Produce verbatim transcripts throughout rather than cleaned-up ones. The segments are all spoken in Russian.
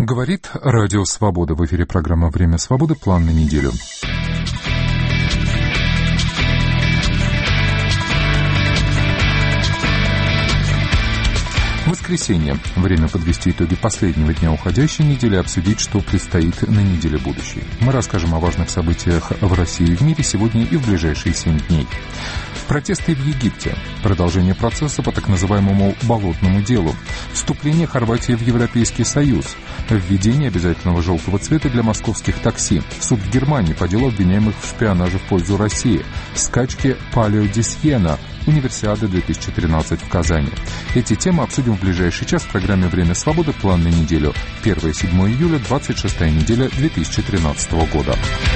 Говорит Радио Свобода. В эфире программа «Время свободы». План на неделю. Воскресенье. Время подвести итоги последнего дня уходящей недели и обсудить, что предстоит на неделе будущей. Мы расскажем о важных событиях в России и в мире сегодня и в ближайшие семь дней. Протесты в Египте. Продолжение процесса по так называемому «болотному делу». Вступление Хорватии в Европейский Союз. Введение обязательного желтого цвета для московских такси. Суд в Германии по делу обвиняемых в шпионаже в пользу России. Скачки Палео ди Сьена. Универсиада две тысячи тринадцать в Казани. Эти темы обсудим в ближайший час в программе «Время свободы. План на неделю». первое-седьмое июля, двадцать шестая неделя две тысячи тринадцатого года.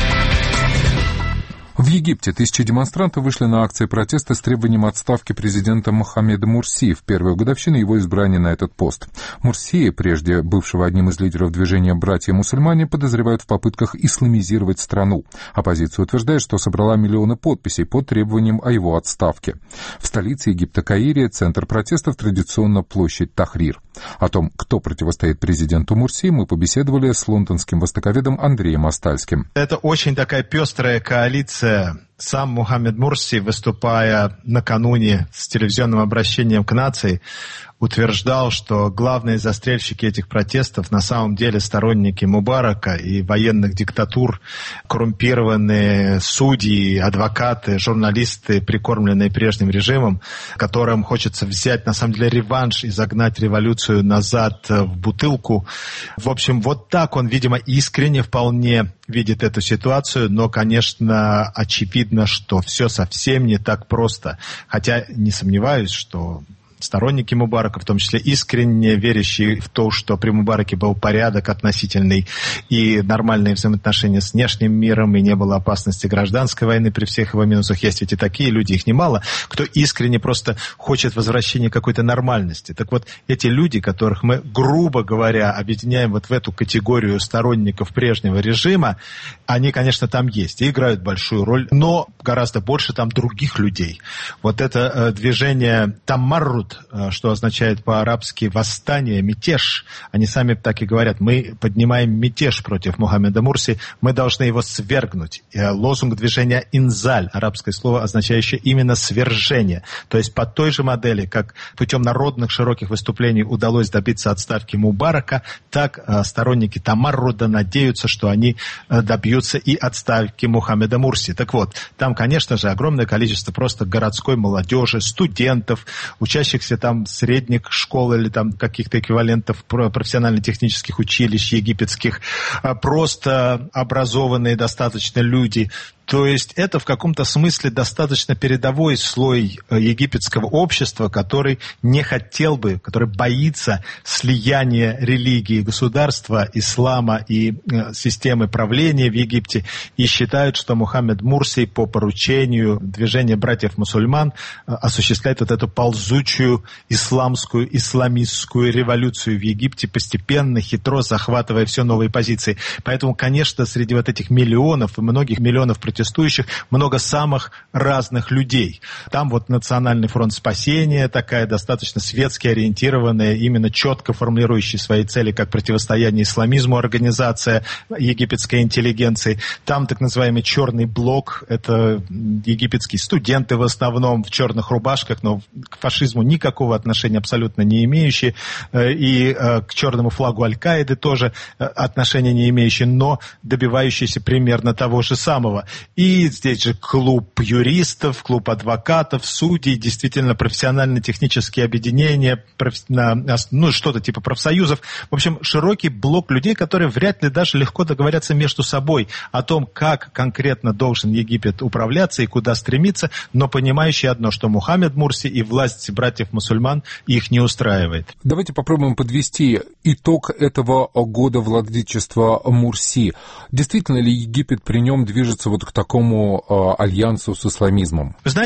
В Египте тысячи демонстрантов вышли на акции протеста с требованием отставки президента Мохаммеда Мурси в первую годовщину его избрания на этот пост. Мурси, прежде бывшего одним из лидеров движения «Братья-мусульмане», подозревают в попытках исламизировать страну. Оппозиция утверждает, что собрала миллионы подписей под требованием о его отставке. В столице Египта Каире центр протестов традиционно площадь Тахрир. О том, кто противостоит президенту Мурси, мы побеседовали с лондонским востоковедом Андреем Остальским. Это очень такая пестрая коалиция. Сам Мохаммед Мурси, выступая накануне с телевизионным обращением к нации, утверждал, что главные застрельщики этих протестов на самом деле сторонники Мубарака и военных диктатур, коррумпированные судьи, адвокаты, журналисты, прикормленные прежним режимом, которым хочется взять на самом деле реванш и загнать революцию назад в бутылку. В общем, вот так он, видимо, искренне вполне видит эту ситуацию, но, конечно, очевидно, что все совсем не так просто. Хотя не сомневаюсь, что сторонники Мубарака, в том числе искренне верящие в то, что при Мубараке был порядок относительный и нормальные взаимоотношения с внешним миром, и не было опасности гражданской войны при всех его минусах. Есть ведь и такие люди, их немало, кто искренне просто хочет возвращения какой-то нормальности. Так вот, эти люди, которых мы, грубо говоря, объединяем вот в эту категорию сторонников прежнего режима, они, конечно, там есть и играют большую роль, но гораздо больше там других людей. Вот это э, движение Тамаррут, что означает по-арабски «восстание», «мятеж». Они сами так и говорят: мы поднимаем мятеж против Мохаммеда Мурси, мы должны его свергнуть. Лозунг движения «инзаль», арабское слово, означающее именно «свержение». То есть по той же модели, как путем народных широких выступлений удалось добиться отставки Мубарака, так сторонники Тамарруда надеются, что они добьются и отставки Мохаммеда Мурси. Так вот, там, конечно же, огромное количество просто городской молодежи, студентов, учащихся там средних школ или там каких-то эквивалентов профессионально-технических училищ египетских, просто образованные достаточно люди. То есть это в каком-то смысле достаточно передовой слой египетского общества, который не хотел бы, который боится слияния религии, государства, ислама и э, системы правления в Египте, и считают, что Мохаммед Мурси по поручению движения братьев-мусульман э, осуществляет вот эту ползучую исламскую, исламистскую революцию в Египте, постепенно, хитро захватывая все новые позиции. Поэтому, конечно, среди вот этих миллионов и многих миллионов протестующих много самых разных людей. Там вот Национальный фронт спасения, такая достаточно светски ориентированная, именно четко формулирующая свои цели как противостояние исламизму организация египетской интеллигенции. Там так называемый черный блок, это египетские студенты в основном в черных рубашках, но к фашизму никакого отношения абсолютно не имеющие, и к черному флагу Аль-Каиды тоже отношения не имеющие, но добивающиеся примерно того же самого. И здесь же клуб юристов, клуб адвокатов, судей, действительно профессионально-технические объединения, ну, что-то типа профсоюзов. В общем, широкий блок людей, которые вряд ли даже легко договорятся между собой о том, как конкретно должен Египет управляться и куда стремиться, но понимающие одно, что Мохаммед Мурси и власть братьев-мусульман их не устраивает. Давайте попробуем подвести итог этого года владычества Мурси. Действительно ли Египет при нем движется вот к такому э, альянсу с исламизмом? Вы знаете,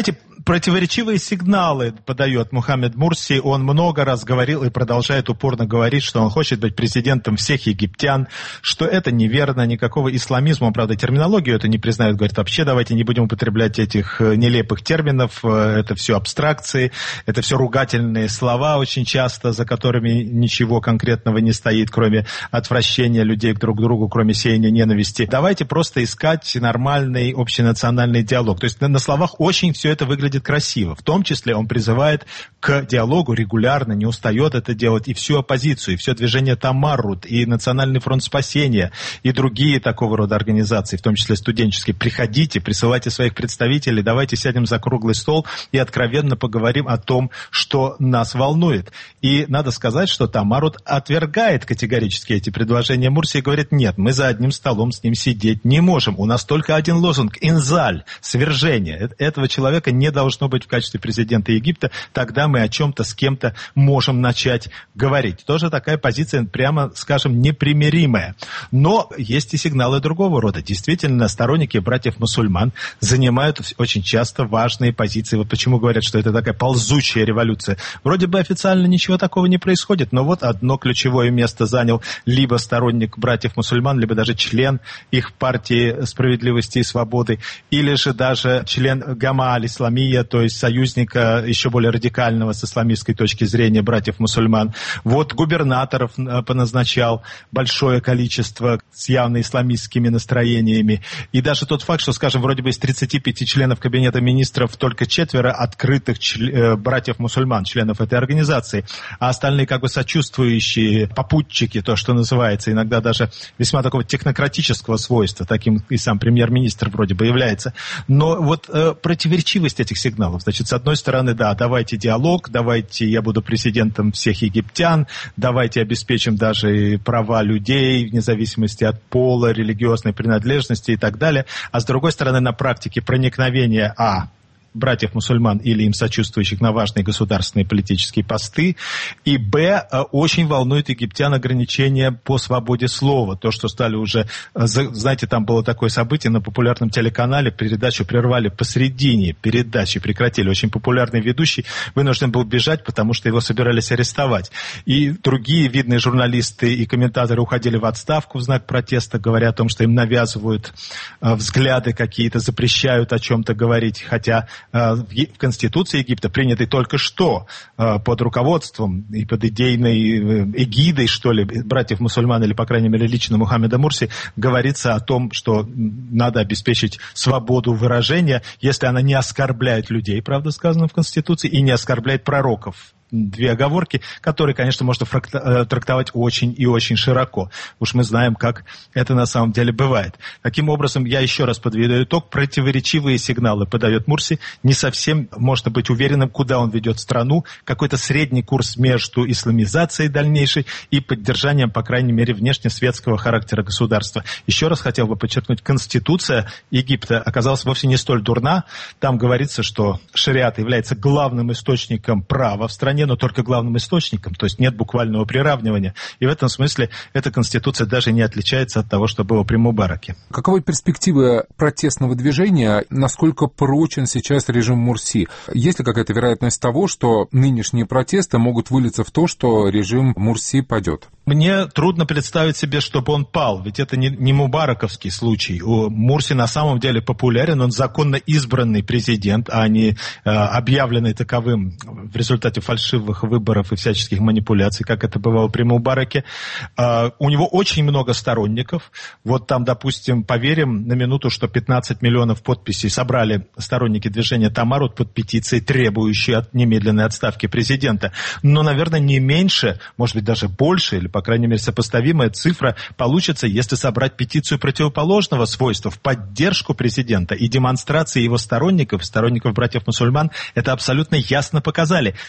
Противоречивые сигналы подает Мухаммед Мурси. Он много раз говорил и продолжает упорно говорить, что он хочет быть президентом всех египтян, что это неверно, никакого исламизма. Он, правда, терминологию это не признает, говорит, вообще давайте не будем употреблять этих нелепых терминов, это все абстракции, это все ругательные слова очень часто, за которыми ничего конкретного не стоит, кроме отвращения людей друг к другу, кроме сеяния ненависти. Давайте просто искать нормальный общенациональный диалог. То есть на словах очень все это выглядит красиво. В том числе он призывает к диалогу регулярно, не устает это делать, и всю оппозицию, и все движение Тамаррут, и Национальный фронт спасения, и другие такого рода организации, в том числе студенческие. Приходите, присылайте своих представителей, давайте сядем за круглый стол и откровенно поговорим о том, что нас волнует. И надо сказать, что Тамаррут отвергает категорически эти предложения Мурси и говорит, нет, мы за одним столом с ним сидеть не можем. У нас только один лозунг – инзаль, свержение. Этого человека не должно быть в качестве президента Египта, тогда мы о чем-то с кем-то можем начать говорить. Тоже такая позиция, прямо скажем, непримиримая. Но есть и сигналы другого рода. Действительно, сторонники братьев-мусульман занимают очень часто важные позиции. Вот почему говорят, что это такая ползучая революция. Вроде бы официально ничего такого не происходит, но вот одно ключевое место занял либо сторонник братьев-мусульман, либо даже член их партии справедливости и свободы, или же даже член Гама аль-Исламия, то есть союзника еще более радикального с исламистской точки зрения братьев-мусульман. Вот губернаторов поназначал большое количество с явно исламистскими настроениями. И даже тот факт, что, скажем, вроде бы из тридцати пяти членов Кабинета министров только четверо открытых чл- братьев-мусульман, членов этой организации, а остальные как бы сочувствующие попутчики, то, что называется, иногда даже весьма такого технократического свойства, таким и сам премьер-министр вроде бы является. Но вот э, противоречивость этих сигналов, значит, с одной стороны, да, давайте диалог, давайте я буду президентом всех египтян, давайте обеспечим даже права людей, вне зависимости от пола, религиозной принадлежности и так далее, а с другой стороны, на практике проникновения, а, братьев-мусульман или им сочувствующих на важные государственные политические посты, и б, очень волнует египтян ограничения по свободе слова. То, что стали уже, знаете, там было такое событие на популярном телеканале, передачу прервали посредине передачи, прекратили. Очень популярный ведущий вынужден был бежать, потому что его собирались арестовать. И другие видные журналисты и комментаторы уходили в отставку в знак протеста, говоря о том, что им навязывают взгляды какие-то, запрещают о чем-то говорить, хотя в Конституции Египта, принятой только что под руководством и под идейной эгидой, что ли, братьев-мусульман, или, по крайней мере, лично Мухаммеда Мурси, говорится о том, что надо обеспечить свободу выражения, если она не оскорбляет людей, правда сказано в Конституции, и не оскорбляет пророков. Две оговорки, которые, конечно, можно трактовать очень и очень широко. Уж мы знаем, как это на самом деле бывает. Таким образом, я еще раз подведу итог. Противоречивые сигналы подает Мурси. Не совсем можно быть уверенным, куда он ведет страну. Какой-то средний курс между исламизацией дальнейшей и поддержанием, по крайней мере, внешнесветского характера государства. Еще раз хотел бы подчеркнуть, Конституция Египта оказалась вовсе не столь дурна. Там говорится, что шариат является главным источником права в стране, но только главным источником, то есть нет буквального приравнивания. И в этом смысле эта Конституция даже не отличается от того, что было при Мубараке. Каковы перспективы протестного движения? Насколько прочен сейчас режим Мурси? Есть ли какая-то вероятность того, что нынешние протесты могут вылиться в то, что режим Мурси падет? Мне трудно представить себе, чтобы он пал, ведь это не, не мубараковский случай. У Мурси на самом деле популярен, он законно избранный президент, а не э, объявленный таковым в результате фальшивых выборов и всяческих манипуляций, как это бывало при Мубараке. Э, у него очень много сторонников. Вот там, допустим, поверим на минуту, что пятнадцать миллионов подписей собрали сторонники движения Тамаррут под петицией, требующей от немедленной отставки президента. Но, наверное, не меньше, может быть, даже больше, или, по крайней мере, сопоставимая цифра получится, если собрать петицию противоположного свойства в поддержку президента. И демонстрации его сторонников, сторонников братьев-мусульман, это абсолютно ясно показали. Чудовищно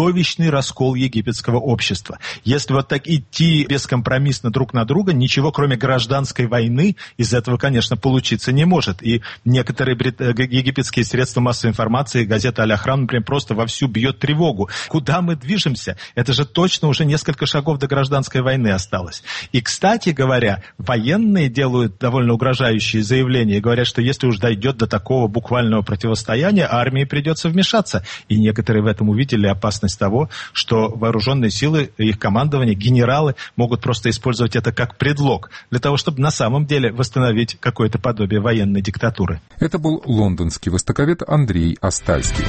чудовищный раскол египетского общества. Если вот так идти бескомпромиссно друг на друга, ничего кроме гражданской войны из этого, конечно, получиться не может. И некоторые брит... египетские средства массовой информации, газета «Аль-Ахрам», например, просто вовсю бьет тревогу. Куда мы движемся? Это же точно уже несколько шагов до гражданской войны осталось. И, кстати говоря, военные делают довольно угрожающие заявления и говорят, что если уж дойдет до такого буквального противостояния, армии придется вмешаться. И некоторые в этом увидели опасность того, что вооруженные силы, их командование, генералы могут просто использовать это как предлог для того, чтобы на самом деле восстановить какое-то подобие военной диктатуры. Это был лондонский востоковед Андрей Астальский.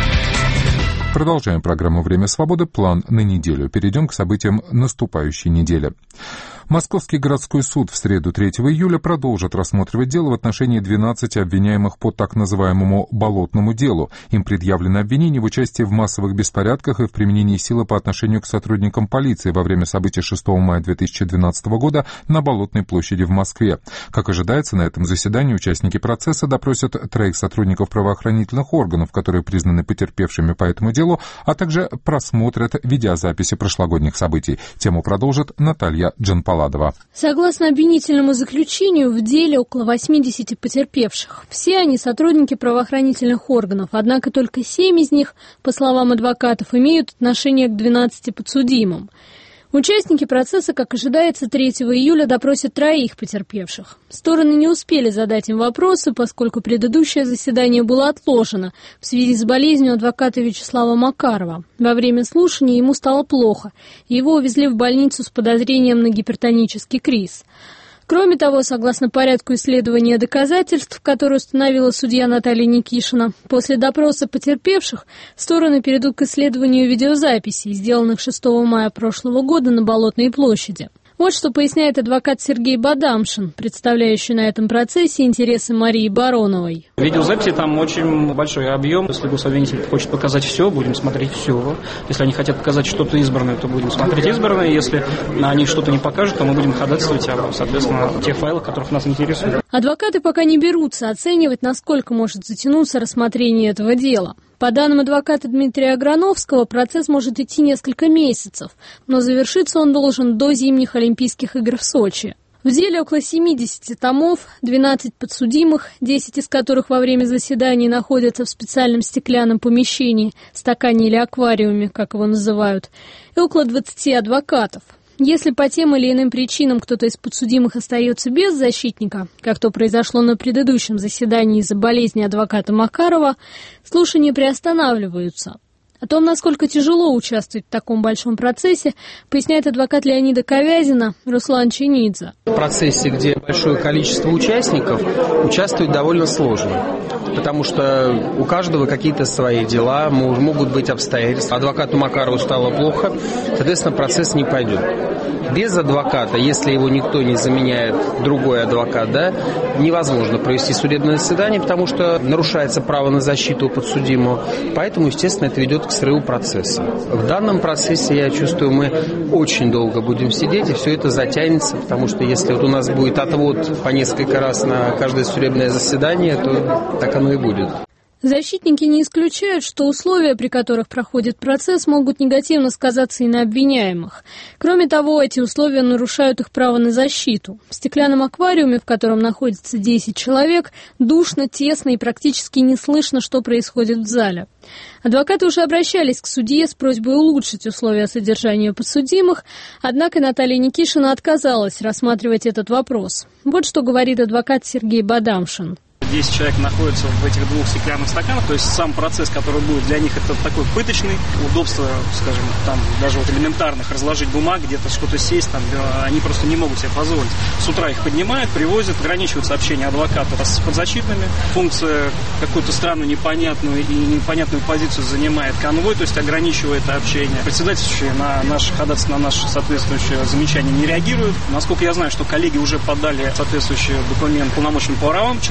Продолжаем программу «Время свободы». План на неделю. Перейдем к событиям наступающей недели. Московский городской суд в среду третьего июля продолжит рассматривать дело в отношении двенадцати обвиняемых по так называемому «болотному делу». Им предъявлено обвинение в участии в массовых беспорядках и в применении силы по отношению к сотрудникам полиции во время событий шестого мая две тысячи двенадцатого года на Болотной площади в Москве. Как ожидается, на этом заседании участники процесса допросят троих сотрудников правоохранительных органов, которые признаны потерпевшими по этому делу, а также просмотрят видеозаписи прошлогодних событий. Тему продолжит Наталья Джанпаладова. Согласно обвинительному заключению, в деле около восьмидесяти потерпевших. Все они сотрудники правоохранительных органов, однако только семь из них, по словам адвокатов, имеют отношение к двенадцати подсудимым. Участники процесса, как ожидается, третьего июля допросят троих потерпевших. Стороны не успели задать им вопросы, поскольку предыдущее заседание было отложено в связи с болезнью адвоката Вячеслава Макарова. Во время слушания ему стало плохо, и его увезли в больницу с подозрением на гипертонический криз. Кроме того, согласно порядку исследования доказательств, который установила судья Наталья Никишина, после допроса потерпевших стороны перейдут к исследованию видеозаписей, сделанных шестого мая прошлого года на Болотной площади. Вот что поясняет адвокат Сергей Бадамшин, представляющий на этом процессе интересы Марии Бароновой. Видеозаписи там очень большой объем. Если гособвинитель хочет показать все, будем смотреть все. Если они хотят показать что-то избранное, то будем смотреть избранное. Если они что-то не покажут, то мы будем ходатайствовать об, соответственно, тех файлах, которых нас интересуют. Адвокаты пока не берутся оценивать, насколько может затянуться рассмотрение этого дела. По данным адвоката Дмитрия Аграновского, процесс может идти несколько месяцев, но завершиться он должен до зимних Олимпийских игр в Сочи. В деле около семидесяти томов, двенадцать подсудимых, десять из которых во время заседаний находятся в специальном стеклянном помещении, стакане или аквариуме, как его называют, и около двадцати адвокатов. Если по тем или иным причинам кто-то из подсудимых остается без защитника, как то произошло на предыдущем заседании из-за болезни адвоката Макарова, слушания приостанавливаются. О том, насколько тяжело участвовать в таком большом процессе, поясняет адвокат Леонида Ковязина Руслан Чинидзе. В процессе, где большое количество участников, участвовать довольно сложно, потому что у каждого какие-то свои дела, могут быть обстоятельства. Адвокату Макарову стало плохо, соответственно, процесс не пойдет. Без адвоката, если его никто не заменяет, другой адвокат, да, невозможно провести судебное заседание, потому что нарушается право на защиту подсудимого. Поэтому, естественно, это ведет к срыву процесса. В данном процессе, я чувствую, мы очень долго будем сидеть, и все это затянется, потому что если вот у нас будет отвод по несколько раз на каждое судебное заседание, то так оно и будет. Защитники не исключают, что условия, при которых проходит процесс, могут негативно сказаться и на обвиняемых. Кроме того, эти условия нарушают их право на защиту. В стеклянном аквариуме, в котором находится десять человек, душно, тесно и практически не слышно, что происходит в зале. Адвокаты уже обращались к судье с просьбой улучшить условия содержания подсудимых, однако Наталья Никишина отказалась рассматривать этот вопрос. Вот что говорит адвокат Сергей Бадамшин. десять человек находятся в этих двух стеклянных стаканах, то есть сам процесс, который будет для них, это такой пыточный. Удобство, скажем, там даже вот элементарных, разложить бумаг, где-то что-то сесть, там, они просто не могут себе позволить. С утра их поднимают, привозят, ограничивают сообщение адвоката с подзащитными. Функция какую-то странную, непонятную и непонятную позицию занимает конвой, то есть ограничивает общение. Председательствующие на наше ходатайство, на наше соответствующее замечание не реагируют. Насколько я знаю, что коллеги уже подали соответствующий документ полномочным по правам человека,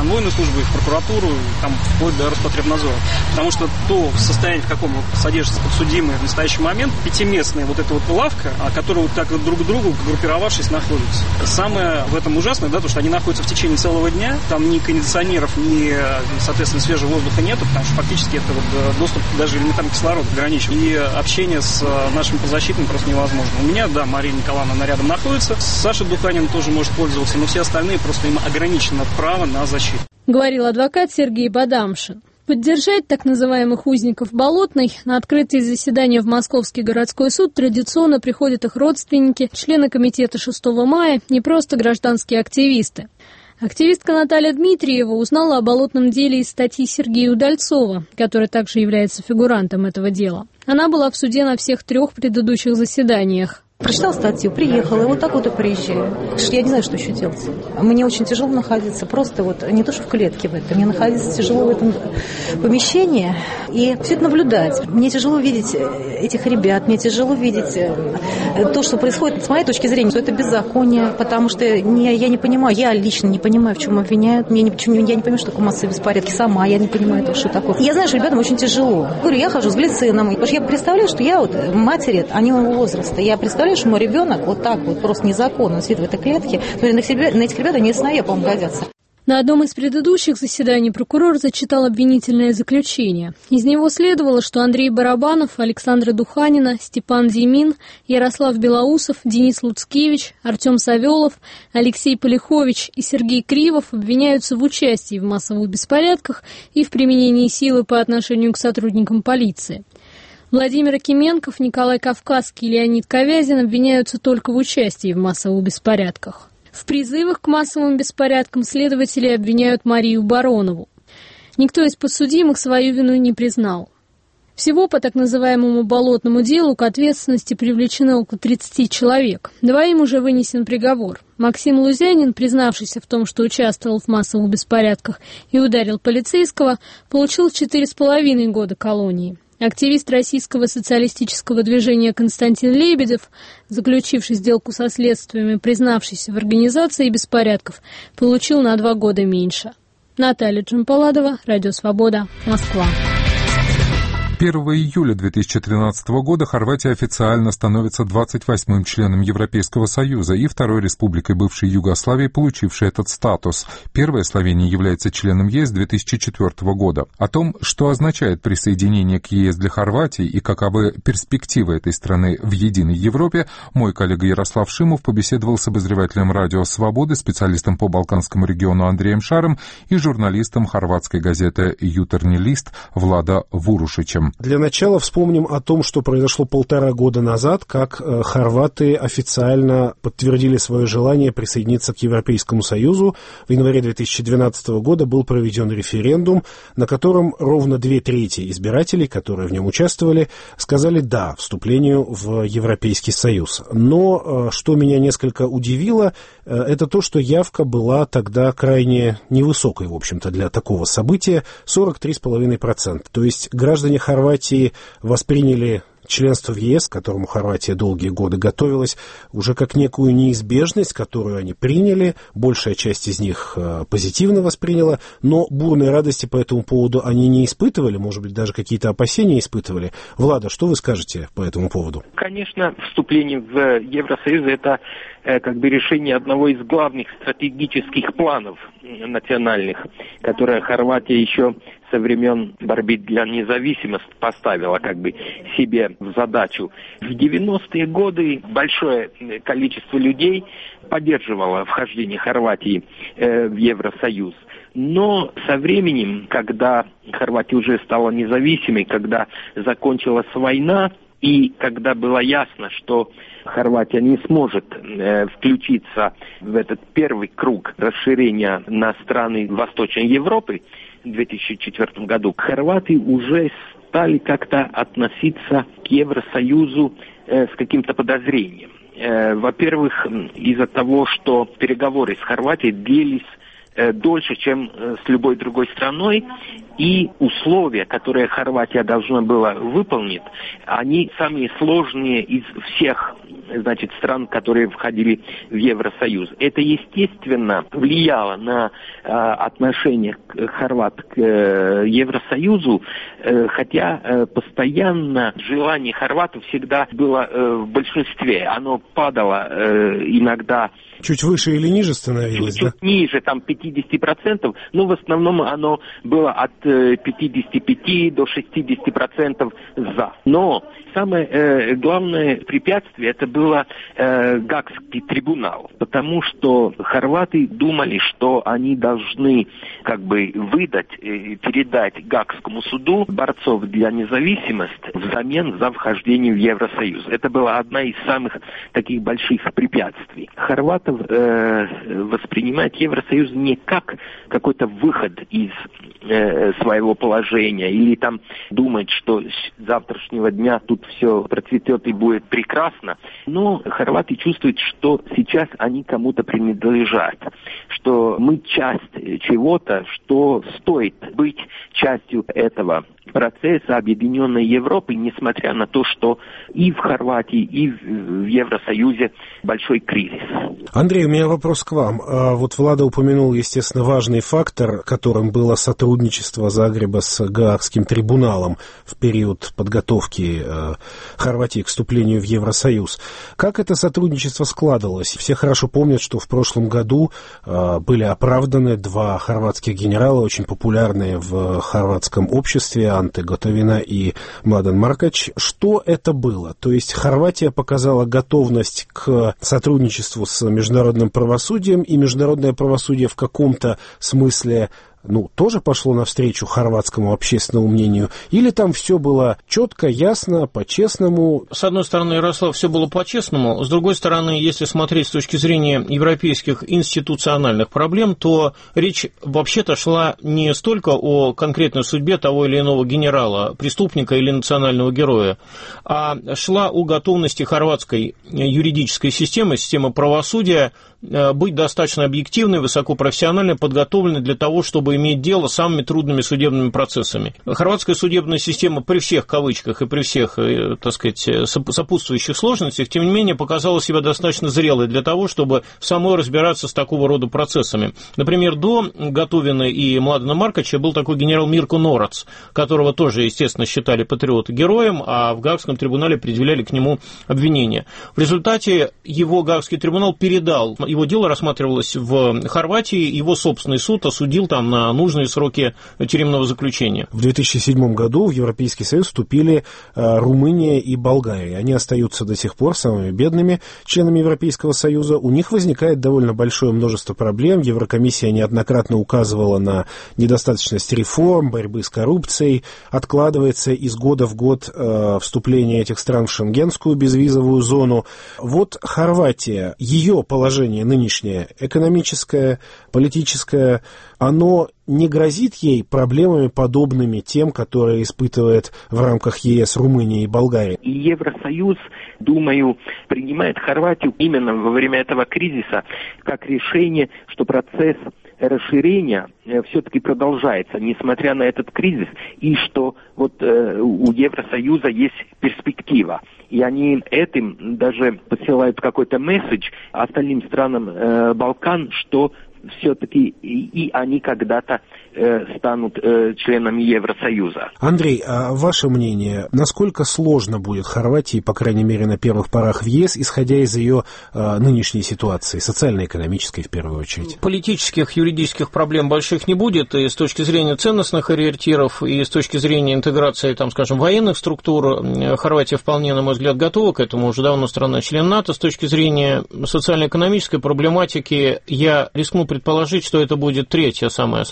конвойную службу, и в прокуратуру, и там вплоть до Роспотребнадзора. Потому что то состояние, в каком вот содержится подсудимый в настоящий момент, пятиместная вот эта вот лавка, которая вот так вот друг к другу, группировавшись, находится. Самое в этом ужасное, да, то, что они находятся в течение целого дня, там ни кондиционеров, ни, соответственно, свежего воздуха нету, потому что фактически это вот доступ даже элементарный кислород ограничен. И общение с нашими подзащитными просто невозможно. У меня, да, Мария Николаевна, она рядом находится, Саша Духанин тоже может пользоваться, но все остальные просто им ограничено право на защиту. Говорил адвокат Сергей Бадамшин. Поддержать так называемых узников Болотной на открытие заседания в Московский городской суд традиционно приходят их родственники, члены комитета шестого мая, не просто гражданские активисты. Активистка Наталья Дмитриева узнала о болотном деле из статьи Сергея Удальцова, который также является фигурантом этого дела. Она была в суде на всех трех предыдущих заседаниях. Прочитала статью, приехала, и вот так вот и приезжаю. Я не знаю, что еще делать. Мне очень тяжело находиться, просто вот, не то что в клетке в этом, мне находиться тяжело в этом помещении и все это наблюдать. Мне тяжело видеть этих ребят, мне тяжело видеть то, что происходит, с моей точки зрения, что это беззаконие, потому что не, я не понимаю, я лично не понимаю, в чем обвиняют, мне не, я не понимаю, что такое массовые беспорядки, сама я не понимаю, что такое. Я знаю, что ребятам очень тяжело. Говорю, я хожу с глицином, потому что я представляю, что я вот матери, они моего возраста, я представляю, что мой ребенок вот так вот просто незаконно сидит в этой клетке. На этих ребят они сыновья, по-моему, годятся. На одном из предыдущих заседаний прокурор зачитал обвинительное заключение. Из него следовало, что Андрей Барабанов, Александра Духанина, Степан Зимин, Ярослав Белоусов, Денис Луцкевич, Артем Савелов, Алексей Полихович и Сергей Кривов обвиняются в участии в массовых беспорядках и в применении силы по отношению к сотрудникам полиции. Владимир Акименков, Николай Кавказский и Леонид Ковязин обвиняются только в участии в массовых беспорядках. В призывах к массовым беспорядкам следователи обвиняют Марию Баронову. Никто из подсудимых свою вину не признал. Всего по так называемому болотному делу к ответственности привлечено около тридцати человек. Двоим уже вынесен приговор. Максим Лузянин, признавшийся в том, что участвовал в массовых беспорядках и ударил полицейского, получил четыре с половиной года колонии. Активист российского социалистического движения Константин Лебедев, заключивший сделку со следствием и признавшийся в организации беспорядков, получил на два года меньше. Наталья Джампаладова, Радио Свобода, Москва. первого июля две тысячи тринадцатого года Хорватия официально становится двадцать восьмым членом Европейского Союза и второй республикой бывшей Югославии, получившей этот статус. Первая Словения является членом ЕС две тысячи четвёртого года. О том, что означает присоединение к ЕС для Хорватии и каковы перспективы этой страны в единой Европе, мой коллега Ярослав Шимов побеседовал с обозревателем Радио Свободы, специалистом по Балканскому региону Андреем Шаром и журналистом хорватской газеты «Ютарни лист» Влада Вурушичем. Для начала вспомним о том, что произошло полтора года назад, как э, хорваты официально подтвердили свое желание присоединиться к Европейскому Союзу. В январе две тысячи двенадцатого года был проведен референдум, на котором ровно две трети избирателей, которые в нем участвовали, сказали «да» вступлению в Европейский Союз. Но э, что меня несколько удивило, э, это то, что явка была тогда крайне невысокой, в общем-то, для такого события, сорок три целых пять десятых процента. То есть граждане Хорватии Хорватии восприняли членство в ЕС, к которому Хорватия долгие годы готовилась, уже как некую неизбежность, которую они приняли. Большая часть из них э, позитивно восприняла, но бурной радости по этому поводу они не испытывали, может быть, даже какие-то опасения испытывали. Влада, что вы скажете по этому поводу? Конечно, вступление в Евросоюз – это э, как бы решение одного из главных стратегических планов национальных, которые Хорватия еще со времен борьбы для независимости поставила как бы себе в задачу. В девяностые годы большое количество людей поддерживало вхождение Хорватии э, в Евросоюз. Но со временем, когда Хорватия уже стала независимой, когда закончилась война, и когда было ясно, что Хорватия не сможет э, включиться в этот первый круг расширения на страны Восточной Европы в две тысячи четвёртом году, хорваты уже стали как-то относиться к Евросоюзу э, с каким-то подозрением. Э, во-первых, из-за того, что переговоры с Хорватией длились э, дольше, чем э, с любой другой страной. И условия, которые Хорватия должна была выполнить, они самые сложные из всех, значит, стран, которые входили в Евросоюз. Это, естественно, влияло на э, отношение хорват к э, Евросоюзу, э, хотя э, постоянно желание хорватов всегда было э, в большинстве. Оно падало э, иногда... Чуть выше или ниже становилось, чуть, да? Чуть ниже, там пятьдесят процентов, но в основном оно было от пятьдесят пять до шестьдесят процентов за. Но самое э, главное препятствие это было э, Гаагский трибунал, потому что хорваты думали, что они должны как бы выдать, э, передать Гаагскому суду борцов для независимости взамен за вхождение в Евросоюз. Это была одна из самых таких больших препятствий. Хорватов э, воспринимают Евросоюз не как какой-то выход из э, своего положения или там думать, что с завтрашнего дня тут все процветет и будет прекрасно. Но хорваты чувствуют, что сейчас они кому-то принадлежат, что мы часть чего-то, что стоит быть частью этого процесса объединенной Европы, несмотря на то, что и в Хорватии, и в Евросоюзе большой кризис. Андрей, у меня вопрос к вам. Вот Влада упомянул, естественно, важный фактор, которым было сотрудничество Загреба с Гаагским трибуналом в период подготовки Хорватии к вступлению в Евросоюз. Как это сотрудничество складывалось? Все хорошо помнят, что в прошлом году были оправданы два хорватских генерала, очень популярные в хорватском обществе, Анте Готовина и Младен Маркач. Что это было? То есть Хорватия показала готовность к сотрудничеству с международным правосудием, и международное правосудие в каком-то смысле ну, тоже пошло навстречу хорватскому общественному мнению? Или там все было четко, ясно, по-честному? С одной стороны, Ярослав, все было по-честному. С другой стороны, если смотреть с точки зрения европейских институциональных проблем, то речь вообще-то шла не столько о конкретной судьбе того или иного генерала, преступника или национального героя, а шла о готовности хорватской юридической системы, системы правосудия, быть достаточно объективной, высокопрофессиональной, подготовленной для того, чтобы иметь дело с самыми трудными судебными процессами. Хорватская судебная система при всех кавычках и при всех, так сказать, сопутствующих сложностях, тем не менее, показала себя достаточно зрелой для того, чтобы самой разбираться с такого рода процессами. Например, до Готовина и Младена Маркача был такой генерал Мирко Норац, которого тоже, естественно, считали патриота-героем, а в Гаагском трибунале предъявляли к нему обвинения. В результате его Гаагский трибунал передал, его дело рассматривалось в Хорватии, его собственный суд осудил там на нужные сроки тюремного заключения. В две тысячи седьмом году в Европейский Союз вступили э, Румыния и Болгария. Они остаются до сих пор самыми бедными членами Европейского Союза. У них возникает довольно большое множество проблем. Еврокомиссия неоднократно указывала на недостаточность реформ, борьбы с коррупцией. Откладывается из года в год э, вступление этих стран в шенгенскую безвизовую зону. Вот Хорватия, ее положение нынешнее, экономическое, политическое, оно не грозит ей проблемами, подобными тем, которые испытывает в рамках ЕС Румыния и Болгария? И Евросоюз, думаю, принимает Хорватию именно во время этого кризиса как решение, что процесс расширения все-таки продолжается, несмотря на этот кризис, и что вот э, у Евросоюза есть перспектива. И они этим даже посылают какой-то месседж остальным странам э, Балкан, что все-таки и, и они когда-то э, станут э, членами Евросоюза. Андрей, а ваше мнение, насколько сложно будет Хорватии, по крайней мере, на первых порах в ЕС, исходя из ее э, нынешней ситуации, социально-экономической в первую очередь? Политических, юридических проблем больших не будет, и с точки зрения ценностных ориентиров, и с точки зрения интеграции, там, скажем, военных структур, Хорватия вполне, на мой взгляд, готова к этому, уже давно страна-член НАТО. С точки зрения социально-экономической проблематики, я рискну предположить, что это будет третья самая слабая страна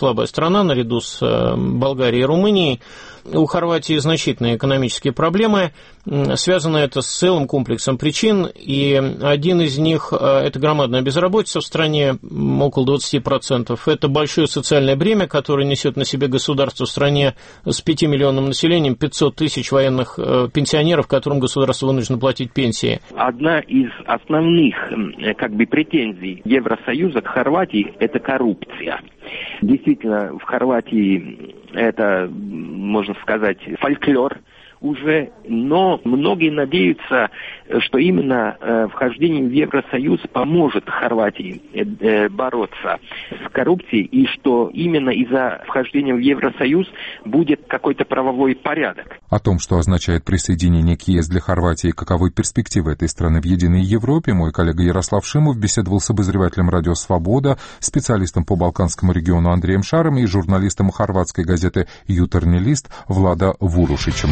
страна наряду с Болгарией и Румынией. У Хорватии значительные экономические проблемы. Связано это с целым комплексом причин, и один из них – это громадная безработица в стране, около двадцать процентов. Это большое социальное бремя, которое несет на себе государство в стране с пятимиллионным населением, пятьсот тысяч военных пенсионеров, которым государство вынуждено платить пенсии. Одна из основных как бы претензий Евросоюза к Хорватии – это коррупция. Действительно, в Хорватии это, можно сказать, фольклор уже, но многие надеются, что именно э, вхождение в Евросоюз поможет Хорватии э, бороться с коррупцией, и что именно из-за вхождения в Евросоюз будет какой-то правовой порядок. О том, что означает присоединение к ЕС для Хорватии и каковы перспективы этой страны в единой Европе, мой коллега Ярослав Шимов беседовал с обозревателем «Радио Свобода», специалистом по Балканскому региону Андреем Шаром и журналистом хорватской газеты «Ютарни лист» Влада Вурушичем.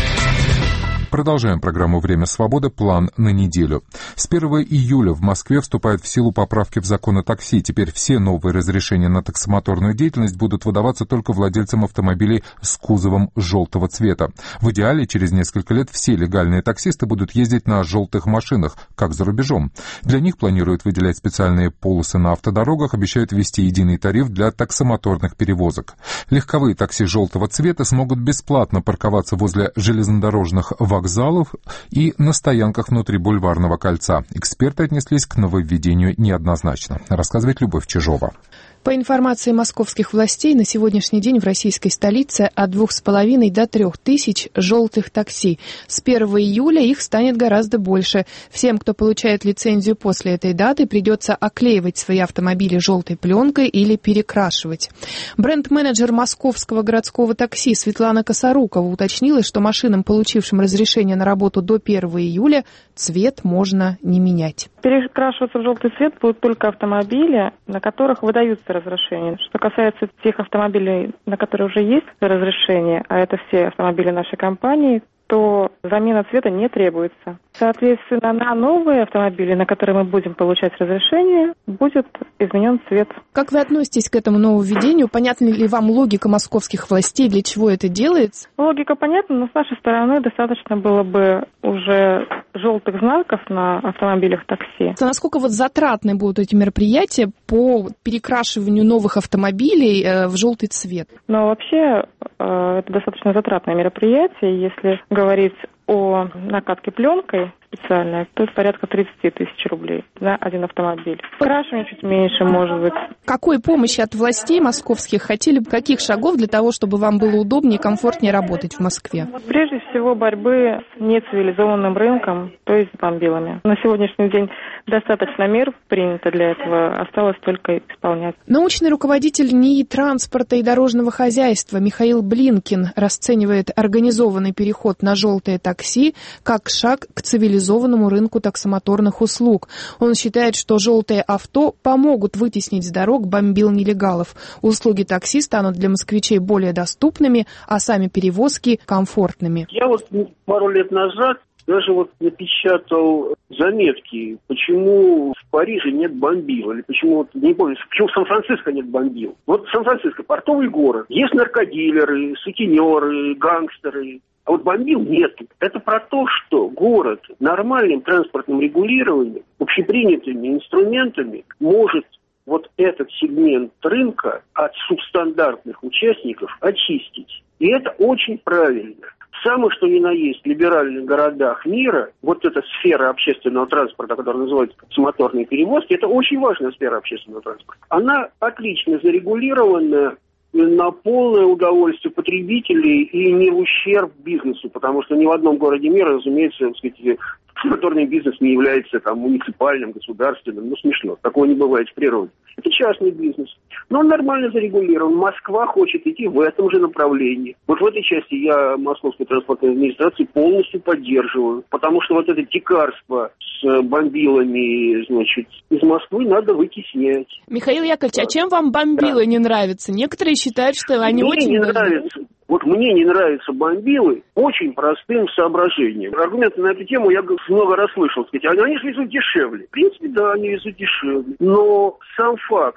Продолжаем программу «Время свободы». План на неделю. С первого июля в Москве вступают в силу поправки в закон о такси. Теперь все новые разрешения на таксомоторную деятельность будут выдаваться только владельцам автомобилей с кузовом желтого цвета. В идеале через несколько лет все легальные таксисты будут ездить на желтых машинах, как за рубежом. Для них планируют выделять специальные полосы на автодорогах, обещают ввести единый тариф для таксомоторных перевозок. Легковые такси желтого цвета смогут бесплатно парковаться возле железнодорожных вагонов, вокзалов и на стоянках внутри Бульварного кольца. Эксперты отнеслись к нововведению неоднозначно. Рассказывает Любовь Чижова. По информации московских властей, на сегодняшний день в российской столице от двух с половиной до трех тысяч желтых такси. С первого июля их станет гораздо больше. Всем, кто получает лицензию после этой даты, придется оклеивать свои автомобили желтой пленкой или перекрашивать. Бренд-менеджер московского городского такси Светлана Косорукова уточнила, что машинам, получившим разрешение на работу до первого июля, цвет можно не менять. Перекрашиваться в желтый цвет будут только автомобили, на которых выдаются разрешения. Что касается тех автомобилей, на которые уже есть разрешение, а это все автомобили нашей компании, то замена цвета не требуется. Соответственно, на новые автомобили, на которые мы будем получать разрешение, будет изменен цвет. Как вы относитесь к этому нововведению? Понятна ли вам логика московских властей, для чего это делается? Логика понятна, но с нашей стороны достаточно было бы уже желтых знаков на автомобилях такси. А насколько вот затратны будут эти мероприятия по перекрашиванию новых автомобилей в желтый цвет? Ну, вообще, это достаточно затратное мероприятие, если говорить о накатке пленкой специальной, то это порядка тридцать тысяч рублей за один автомобиль. Крашивание чуть меньше, может быть. Какой помощи от властей московских хотели бы? Каких шагов для того, чтобы вам было удобнее и комфортнее работать в Москве? Прежде всего, борьбы с нецивилизованным рынком, то есть с бомбилами. На сегодняшний день достаточно мер принято для этого, осталось только исполнять. Научный руководитель НИИ транспорта и дорожного хозяйства Михаил Блинкин расценивает организованный переход на желтые такси как шаг к цивилизованному рынку таксомоторных услуг. Он считает, что желтые авто помогут вытеснить с дорог бомбил-нелегалов. Услуги такси станут для москвичей более доступными, а сами перевозки – комфортными. Я вот пару лет назад даже вот напечатал заметки, почему в Париже нет бомбил, или почему, не помню, почему в Сан-Франциско нет бомбил. Вот Сан-Франциско – портовый город, есть наркодилеры, сутенеры, гангстеры. А вот бомбил нет. Это про то, что город нормальным транспортным регулированием, общепринятыми инструментами может вот этот сегмент рынка от субстандартных участников очистить. И это очень правильно. В самых, что ни на есть, либеральных городах мира, вот эта сфера общественного транспорта, которая называется таксомоторные перевозки, это очень важная сфера общественного транспорта. Она отлично зарегулированная, на полное удовольствие потребителей и не в ущерб бизнесу, потому что ни в одном городе мира, разумеется, так сказать, моторный бизнес не является там муниципальным, государственным. Ну, смешно. Такого не бывает в природе. Это частный бизнес. Но он нормально зарегулирован. Москва хочет идти в этом же направлении. Вот в этой части я Московской транспортной администрации полностью поддерживаю. Потому что вот это дикарство с бомбилами, значит, из Москвы надо вытеснять. Михаил Яковлевич, а чем вам бомбилы да. не нравятся? Некоторые считают, что они Мне очень... не нравятся. Вот мне не нравятся бомбилы очень простым соображением. Аргументы на эту тему я много раз слышал. Сказать, они же везут дешевле. В принципе, да, они везут дешевле. Но сам факт,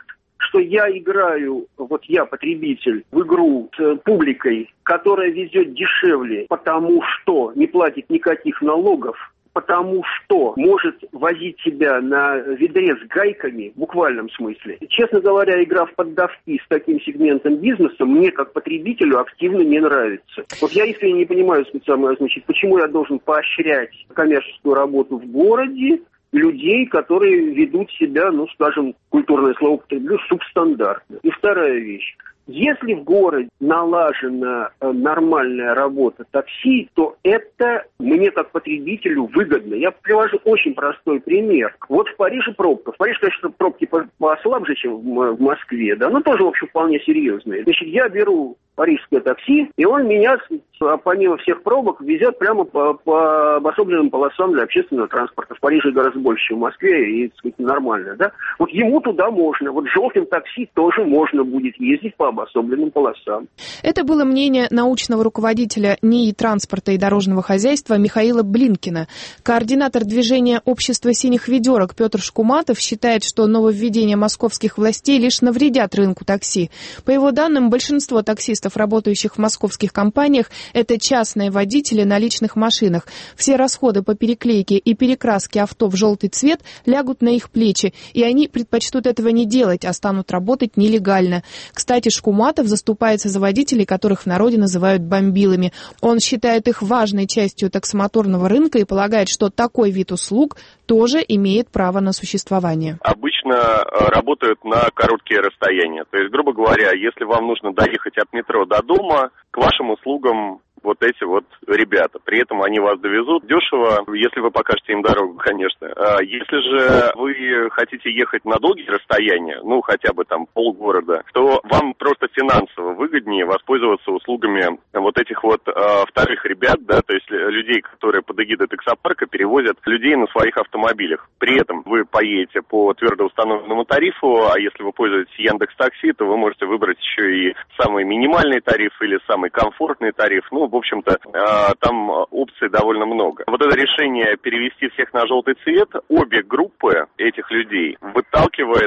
что я играю, вот я, потребитель, в игру с публикой, которая везет дешевле, потому что не платит никаких налогов, потому что может возить себя на ведре с гайками, в буквальном смысле. Честно говоря, игра в поддавки с таким сегментом бизнеса мне, как потребителю, активно не нравится. Вот я искренне не понимаю, значит, почему я должен поощрять коммерческую работу в городе людей, которые ведут себя, ну, скажем, культурное слово употреблю, субстандартно. И вторая вещь. Если в городе налажена нормальная работа такси, то это мне как потребителю выгодно. Я привожу очень простой пример. Вот в Париже пробка. В Париже, конечно, пробки послабже, чем в Москве, да, но тоже, в общем, вполне серьезные. Значит, я беру парижское такси, и он меня, помимо всех пробок, везет прямо по, по обособленным полосам для общественного транспорта. В Париже гораздо больше, чем в Москве, и, так сказать, нормально, да. Вот ему туда можно. Вот желтым такси тоже можно будет ездить по обособленным полосам. Это было мнение научного руководителя НИИ транспорта и дорожного хозяйства Михаила Блинкина. Координатор движения «Общество синих ведерок» Петр Шкуматов считает, что нововведения московских властей лишь навредят рынку такси. По его данным, большинство таксистов, работающих в московских компаниях, это частные водители на личных машинах. Все расходы по переклейке и перекраске авто в желтый цвет лягут на их плечи, и они предпочтут этого не делать, а станут работать нелегально. Кстати, Шкуматов заступается за водителей, которых в народе называют бомбилами. Он считает их важной частью таксомоторного рынка и полагает, что такой вид услуг тоже имеет право на существование. Обычно работают на короткие расстояния. То есть, грубо говоря, если вам нужно доехать от метро до дома, к вашим услугам вот эти вот ребята. При этом они вас довезут дешево, если вы покажете им дорогу, конечно. А если же вы хотите ехать на долгие расстояния, ну, хотя бы там полгорода, то вам просто финансово выгоднее воспользоваться услугами вот этих вот а, вторых ребят, да, то есть людей, которые под эгидой таксопарка перевозят людей на своих автомобилях. При этом вы поедете по твердо установленному тарифу, а если вы пользуетесь Яндекс.Такси, то вы можете выбрать еще и самый минимальный тариф или самый комфортный тариф. Ну, в общем-то, там опций довольно много. Вот это решение перевести всех на желтый цвет, обе группы этих людей выталкивает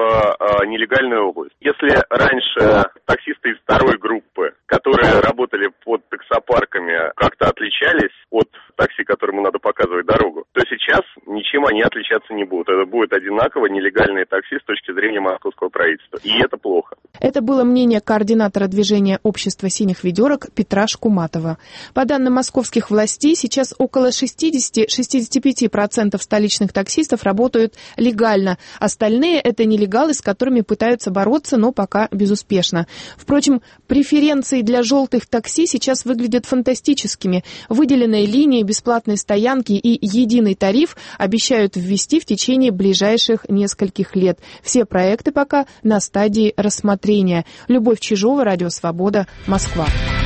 в нелегальную область. Если раньше таксисты из второй группы, которые работали под таксопарками, как-то отличались от такси, которому надо показывать дорогу, то сейчас ничем они отличаться не будут. Это будет одинаково нелегальные такси с точки зрения московского правительства. И это плохо. Это было мнение координатора движения «Общество синих ведерок» Петра Шкуматова. По данным московских властей, сейчас около шестьдесят-шестьдесят пять процентов столичных таксистов работают легально. Остальные – это нелегалы, с которыми пытаются бороться, но пока безуспешно. Впрочем, преференции для желтых такси сейчас выглядят фантастическими. Выделенные линии, бесплатные стоянки и единый тариф обещают ввести в течение ближайших нескольких лет. Все проекты пока на стадии рассмотрения. Любовь Чижова, Радио Свобода, Москва.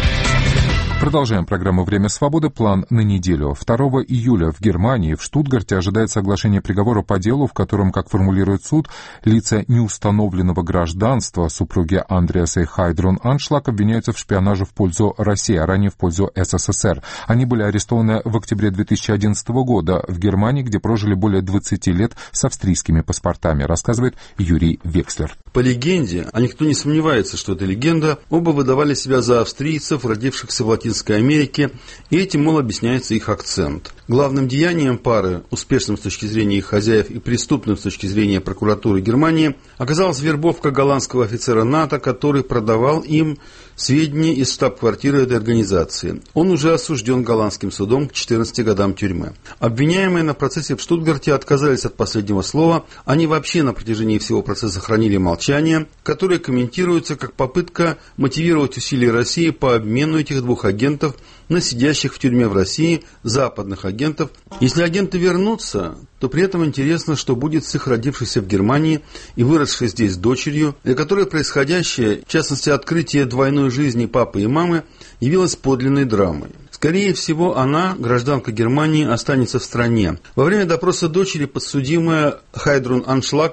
Продолжаем программу «Время свободы». План на неделю. второго июля в Германии, в Штутгарте, ожидается оглашение приговора по делу, в котором, как формулирует суд, лица неустановленного гражданства, супруги Андреаса и Хайдрун Аншлаг, обвиняются в шпионаже в пользу России, а ранее в пользу СССР. Они были арестованы в октябре две тысячи одиннадцатого года в Германии, где прожили более двадцати лет с австрийскими паспортами, рассказывает Юрий Векслер. По легенде, а никто не сомневается, что это легенда, оба выдавали себя за австрийцев, родившихся в Латинской Америке, и этим, мол, объясняется их акцент. Главным деянием пары, успешным с точки зрения их хозяев и преступным с точки зрения прокуратуры Германии, оказалась вербовка голландского офицера НАТО, который продавал им сведения из штаб-квартиры этой организации. Он уже осужден голландским судом к четырнадцати годам тюрьмы. Обвиняемые на процессе в Штутгарте отказались от последнего слова. Они вообще на протяжении всего процесса хранили молчание, которое комментируется как попытка мотивировать усилия России по обмену этих двух агентов на сидящих в тюрьме в России западных агентов. Если агенты вернутся, то при этом интересно, что будет с их родившейся в Германии и выросшей здесь дочерью, для которой происходящее, в частности открытие двойной жизни папы и мамы, явилось подлинной драмой. Скорее всего, она, гражданка Германии, останется в стране. Во время допроса дочери подсудимая Хайдрун Аншлаг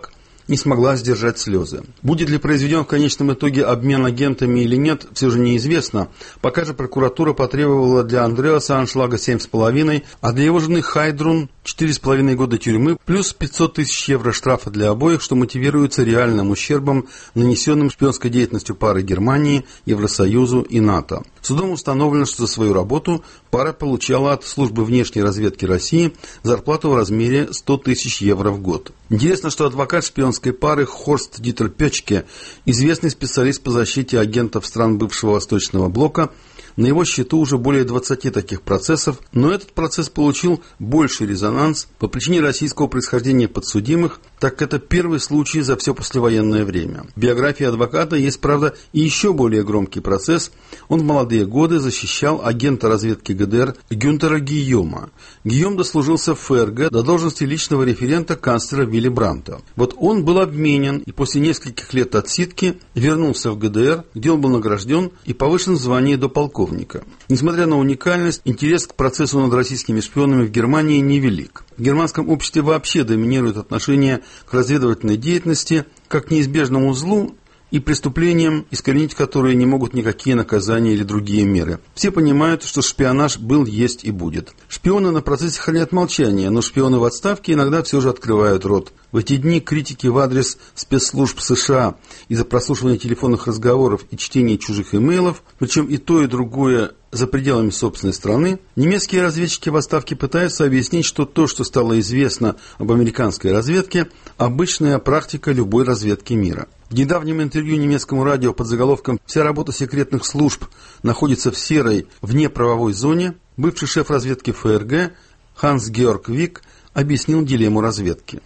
не смогла сдержать слезы. Будет ли произведен в конечном итоге обмен агентами или нет, все же неизвестно. Пока же прокуратура потребовала для Андреаса Аншлага семь с половиной, а для его жены Хайдрун четыре с половиной года тюрьмы плюс пятьсот тысяч евро штрафа для обоих, что мотивируется реальным ущербом, нанесенным шпионской деятельностью пары Германии, Евросоюзу и НАТО. Судом установлено, что за свою работу пара получала от службы внешней разведки России зарплату в размере сто тысяч евро в год. Интересно, что адвокат шпионской пары Хорст Дитер Пёчке, известный специалист по защите агентов стран бывшего Восточного блока, на его счету уже более двадцати таких процессов, но этот процесс получил больший резонанс по причине российского происхождения подсудимых, так как это первый случай за все послевоенное время. В биографии адвоката есть, правда, и еще более громкий процесс. Он в молодые годы защищал агента разведки ГДР Гюнтера Гийома. Гийом дослужился в ФРГ до должности личного референта канцлера Вилли Бранта. Вот он был обменен и после нескольких лет отсидки вернулся в ГДР, где он был награжден и повышен в звании до полковника. Несмотря на уникальность, интерес к процессу над российскими шпионами в Германии невелик. В германском обществе вообще доминирует отношение к разведывательной деятельности как к неизбежному злу и преступлениям, искоренить которые не могут никакие наказания или другие меры. Все понимают, что шпионаж был, есть и будет. Шпионы на процессе хранят молчание, но шпионы в отставке иногда все же открывают рот. В эти дни критики в адрес спецслужб США из-за прослушивания телефонных разговоров и чтения чужих имейлов, причем и то, и другое за пределами собственной страны, немецкие разведчики в отставке пытаются объяснить, что то, что стало известно об американской разведке, обычная практика любой разведки мира. В недавнем интервью немецкому радио под заголовком «Вся работа секретных служб находится в серой, внеправовой зоне» бывший шеф разведки ФРГ Ханс-Георг Вик объяснил дилемму разведки.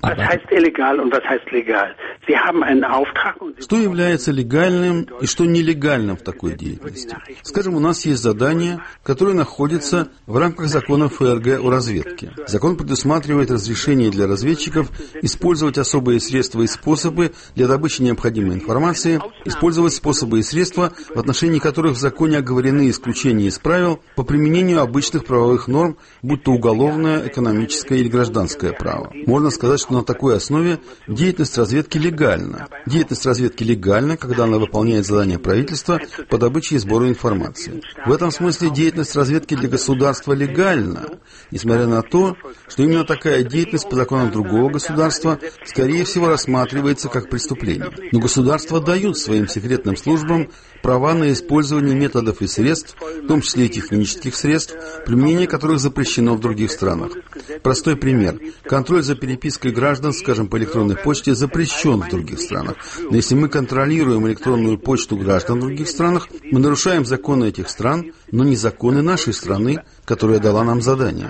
Что является легальным и что нелегальным в такой деятельности? Скажем, у нас есть задание, которое находится в рамках закона ФРГ о разведке. Закон предусматривает разрешение для разведчиков использовать особые средства и способы для добычи необходимой информации, использовать способы и средства, в отношении которых в законе оговорены исключения из правил по применению обычных правовых норм, будь то уголовное, экономическое или гражданское право. Можно сказать, что на такой основе деятельность разведки легальна. Деятельность разведки легальна, когда она выполняет задания правительства по добыче и сбору информации. В этом смысле деятельность разведки для государства легальна, несмотря на то, что именно такая деятельность по законам другого государства, скорее всего, рассматривается как преступление. Но государства дают своим секретным службам права на использование методов и средств, в том числе и технических средств, применение которых запрещено в других странах. Простой пример. Контроль за перепиской граждан, скажем, по электронной почте, запрещен в других странах. Но если мы контролируем электронную почту граждан в других странах, мы нарушаем законы этих стран, но не законы нашей страны, которая дала нам задание.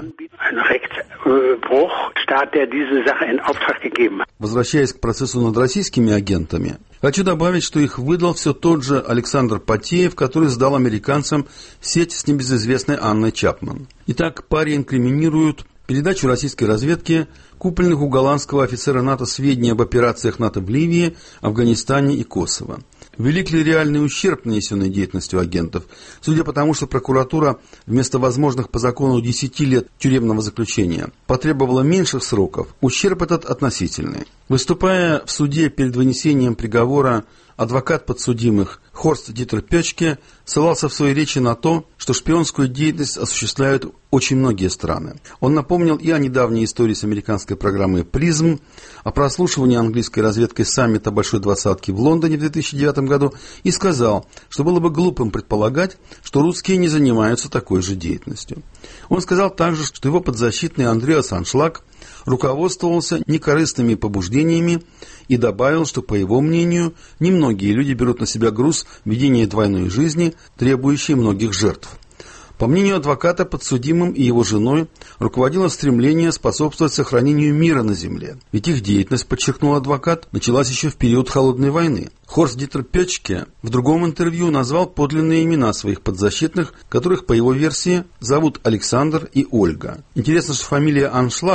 Возвращаясь к процессу над российскими агентами, хочу добавить, что их выдал все тот же Александр Потеев, который сдал американцам сеть с небезызвестной Анной Чапман. Итак, паре инкриминируют передачу российской разведки купленных у голландского офицера НАТО сведений об операциях НАТО в Ливии, Афганистане и Косово. Велик ли реальный ущерб, нанесенный деятельностью агентов? Судя по тому, что прокуратура вместо возможных по закону десяти лет тюремного заключения потребовала меньших сроков, ущерб этот относительный. Выступая в суде перед вынесением приговора, адвокат подсудимых Хорст Дитер Пёчке ссылался в своей речи на то, что шпионскую деятельность осуществляют очень многие страны. Он напомнил и о недавней истории с американской программой «Призм», о прослушивании английской разведкой саммита Большой Двадцатки в Лондоне в две тысячи девятом году и сказал, что было бы глупым предполагать, что русские не занимаются такой же деятельностью. Он сказал также, что его подзащитный Андреас Аншлаг руководствовался некорыстными побуждениями и добавил, что, по его мнению, немногие люди берут на себя груз ведения двойной жизни, требующей многих жертв. По мнению адвоката, подсудимым и его женой руководило стремление способствовать сохранению мира на земле. Ведь их деятельность, подчеркнул адвокат, началась еще в период Холодной войны. Хорст Дитер Пёчке в другом интервью назвал подлинные имена своих подзащитных, которых, по его версии, зовут Александр и Ольга. Интересно, что фамилия Аншлаг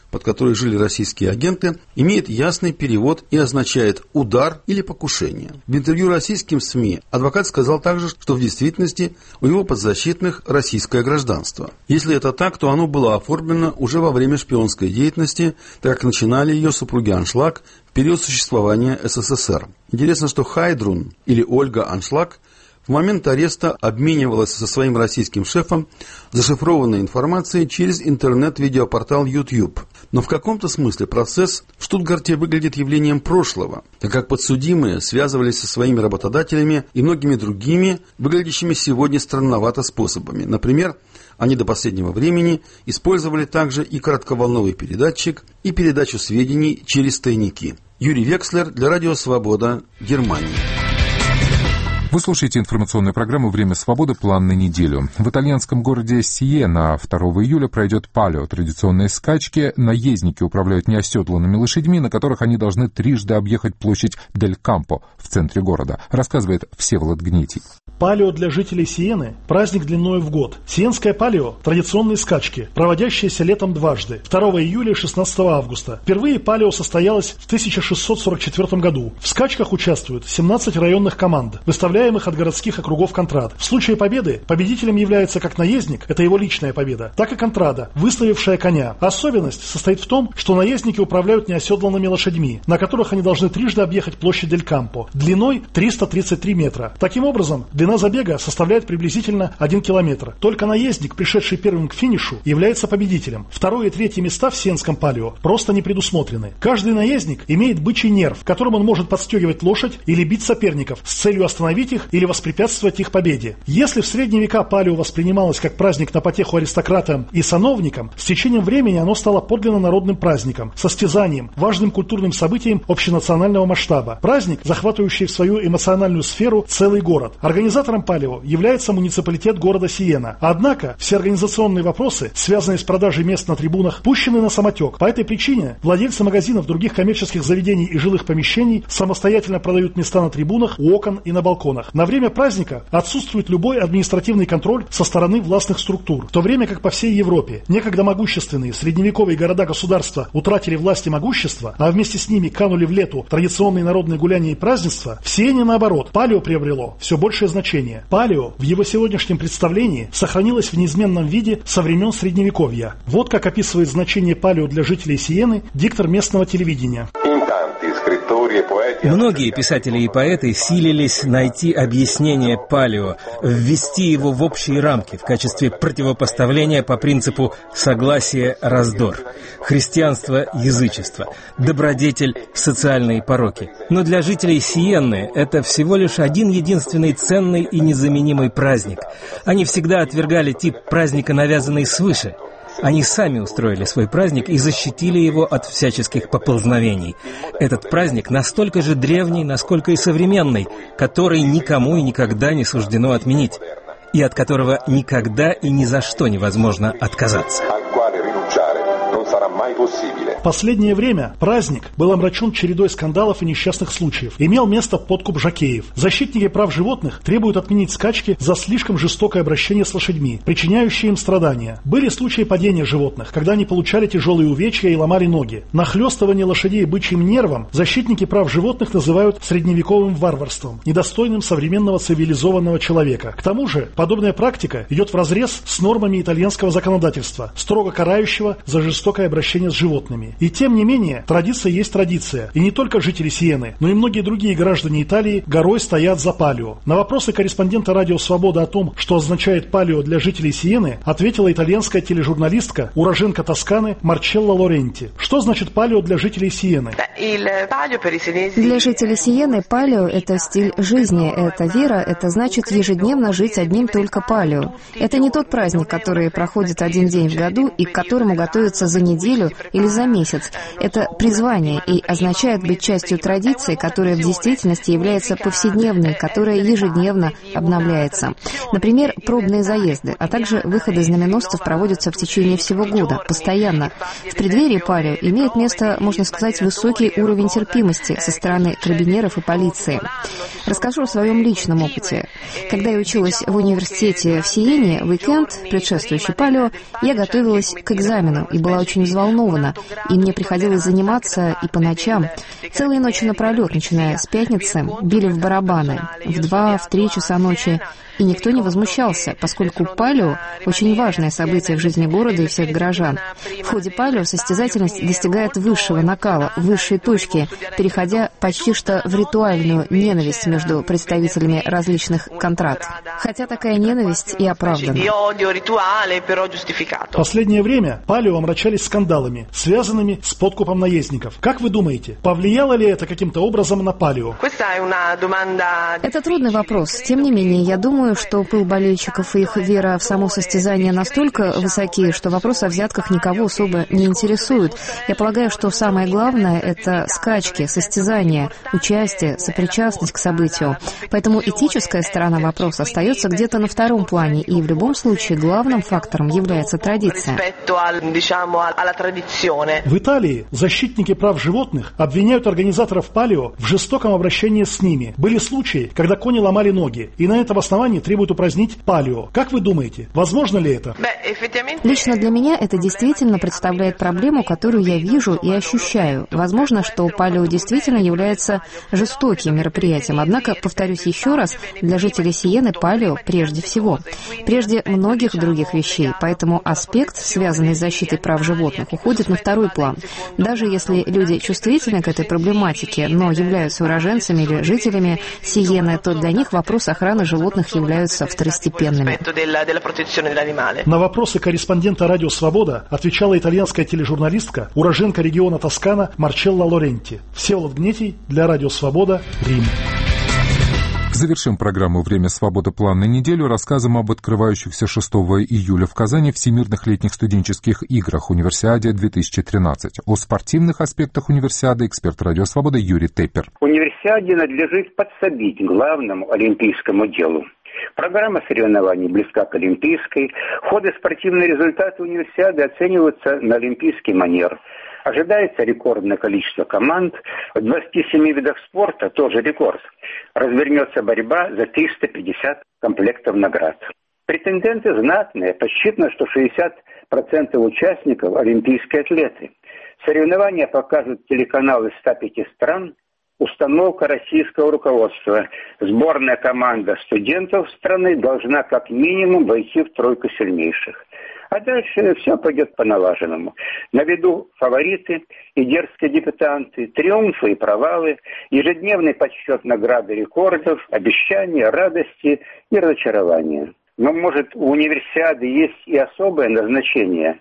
под которой жили российские агенты, имеет ясный перевод и означает «удар» или «покушение». В интервью российским СМИ адвокат сказал также, что в действительности у его подзащитных российское гражданство. Если это так, то оно было оформлено уже во время шпионской деятельности, так как начинали ее супруги Аншлаг в период существования СССР. Интересно, что Хайдрун или Ольга Аншлаг в момент ареста обменивалась со своим российским шефом зашифрованной информацией через интернет-видеопортал YouTube. Но в каком-то смысле процесс в Штутгарте выглядит явлением прошлого, так как подсудимые связывались со своими работодателями и многими другими, выглядящими сегодня странновато способами. Например, они до последнего времени использовали также и коротковолновый передатчик, и передачу сведений через тайники. Юрий Векслер для Радио Свобода, Германия. Вы слушаете информационную программу «Время свободы. План на неделю». В итальянском городе Сиена второго июля пройдет палео, традиционные скачки. Наездники управляют неоседланными лошадьми, на которых они должны трижды объехать площадь Дель Кампо в центре города, рассказывает Всеволод Гнетий. Палео для жителей Сиены – праздник длиною в год. Сиенское палео – традиционные скачки, проводящиеся летом дважды, второго июля и шестнадцатого августа. Впервые палео состоялось в тысяча шестьсот сорок четвёртом году. В скачках участвуют семнадцать районных команд, выставляемых от городских округов контрад. В случае победы победителем является как наездник, это его личная победа, так и контрада, выставившая коня. Особенность состоит в том, что наездники управляют неоседланными лошадьми, на которых они должны трижды объехать площадь Дель Кампо, длиной триста тридцать три метра. Таким образом, длина забега составляет приблизительно один километр. Только наездник, пришедший первым к финишу, является победителем. Второе и третье места в Сиенском палео просто не предусмотрены. Каждый наездник имеет бычий нерв, которым он может подстегивать лошадь или бить соперников с целью остановить их или воспрепятствовать их победе. Если в средние века палео воспринималось как праздник на потеху аристократам и сановникам, с течением времени оно стало подлинно народным праздником, состязанием, важным культурным событием общенационального масштаба. Праздник, захватывающий в свою эмоциональную сферу целый город. Организатором палео является муниципалитет города Сиена. Однако все организационные вопросы, связанные с продажей мест на трибунах, пущены на самотек. По этой причине владельцы магазинов, других коммерческих заведений и жилых помещений самостоятельно продают места на трибунах, у окон и на балконах. На время праздника отсутствует любой административный контроль со стороны властных структур, в то время как по всей Европе некогда могущественные средневековые города-государства утратили власть и могущество, а вместе с ними канули в лету традиционные народные гуляния и празднества, в Сиене наоборот, палео приобрело все большее значение. Палео в его сегодняшнем представлении сохранилось в неизменном виде со времен Средневековья. Вот как описывает значение палео для жителей Сиены диктор местного телевидения. Многие писатели и поэты силились найти объяснение палео, ввести его в общие рамки в качестве противопоставления по принципу согласие-раздор, христианство-язычество, добродетель, социальные пороки. Но для жителей Сиенны это всего лишь один единственный ценный и незаменимый праздник. Они всегда отвергали тип праздника, навязанный свыше. Они сами устроили свой праздник и защитили его от всяческих поползновений. Этот праздник настолько же древний, насколько и современный, который никому и никогда не суждено отменить, и от которого никогда и ни за что невозможно отказаться. В последнее время праздник был омрачен чередой скандалов и несчастных случаев. Имел место подкуп жокеев. Защитники прав животных требуют отменить скачки за слишком жестокое обращение с лошадьми, причиняющие им страдания. Были случаи падения животных, когда они получали тяжелые увечья и ломали ноги. Нахлёстывание лошадей бычьим нервом защитники прав животных называют средневековым варварством, недостойным современного цивилизованного человека. К тому же, подобная практика идет вразрез с нормами итальянского законодательства, строго карающего за жестокое обращение с животными. И тем не менее, традиция есть традиция. И не только жители Сиены, но и многие другие граждане Италии горой стоят за палео. На вопросы корреспондента Радио Свобода о том, что означает палео для жителей Сиены, ответила итальянская тележурналистка, уроженка Тосканы Марчелла Лоренти. Что значит палео для жителей Сиены? Для жителей Сиены палео – это стиль жизни, это вера, это значит ежедневно жить одним только палео. Это не тот праздник, который проходит один день в году и к которому готовятся за неделю или за месяц. Это призвание и означает быть частью традиции, которая в действительности является повседневной, которая ежедневно обновляется. Например, пробные заезды, а также выходы знаменосцев проводятся в течение всего года, постоянно. В преддверии палео имеет место, можно сказать, высокий уровень терпимости со стороны карабинеров и полиции. Расскажу о своем личном опыте. Когда я училась в университете в Сиене, в уикенд, предшествующий палео, я готовилась к экзамену и была очень взволнована. взволнована, и мне приходилось заниматься и по ночам. Целые ночи напролет, начиная с пятницы, били в барабаны в два, в три часа ночи. И никто не возмущался, поскольку палео – очень важное событие в жизни города и всех горожан. В ходе палео состязательность достигает высшего накала, высшей точки, переходя почти что в ритуальную ненависть между представителями различных контрад. Хотя такая ненависть и оправдана. В последнее время палео омрачались скандалами, связанными с подкупом наездников. Как вы думаете, повлияло ли это каким-то образом на палео? Это трудный вопрос. Тем не менее, я думаю, что пыл болельщиков и их вера в само состязание настолько высоки, что вопрос о взятках никого особо не интересует. Я полагаю, что самое главное – это скачки, состязания, участие, сопричастность к событию. Поэтому этическая сторона вопроса остается где-то на втором плане, и в любом случае главным фактором является традиция. В Италии защитники прав животных обвиняют организаторов палео в жестоком обращении с ними. Были случаи, когда кони ломали ноги, и на этом основании требуют упразднить палео. Как вы думаете, возможно ли это? Лично для меня это действительно представляет проблему, которую я вижу и ощущаю. Возможно, что палео действительно является жестоким мероприятием. Однако, повторюсь еще раз, для жителей Сиены палео прежде всего. Прежде многих других вещей. Поэтому аспект, связанный с защитой прав животных, уходит на второй план. Даже если люди чувствительны к этой проблематике, но являются уроженцами или жителями Сиены, то для них вопрос охраны животных является второстепенными. На вопросы корреспондента «Радио Свобода» отвечала итальянская тележурналистка, уроженка региона Тоскана Марчелла Лоренти. Всеволод Гнетий для «Радио Свобода», Рим. Завершим программу «Время свободы. План на неделю» рассказом об открывающихся шестого июля в Казани Всемирных летних студенческих играх Универсиаде две тысячи тринадцать. О спортивных аспектах Универсиады эксперт «Радио Свобода» Юрий Теппер. Универсиаде надлежит подсобить главному олимпийскому делу. Программа соревнований близка к олимпийской. Ходы спортивные результаты Универсиады оцениваются на олимпийский манер. Ожидается рекордное количество команд. В двадцати семи видах спорта тоже рекорд. Развернется борьба за триста пятьдесят комплектов наград. Претенденты знатные. Подсчитано, что шестьдесят процентов участников – олимпийские атлеты. Соревнования покажут телеканалы ста пяти стран. Установка российского руководства. Сборная команда студентов страны должна как минимум войти в тройку сильнейших. А дальше все пойдет по налаженному. На виду фавориты и дерзкие дебютанты, триумфы и провалы, ежедневный подсчет наград и рекордов, обещания, радости и разочарования. Но, может, у универсиады есть и особое назначение.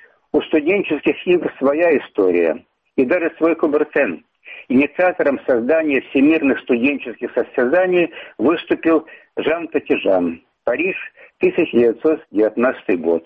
У студенческих игр своя история и даже свой Кубертен. Инициатором создания всемирных студенческих состязаний выступил Жан Патижан. Париж, тысяча девятьсот девятнадцатый год.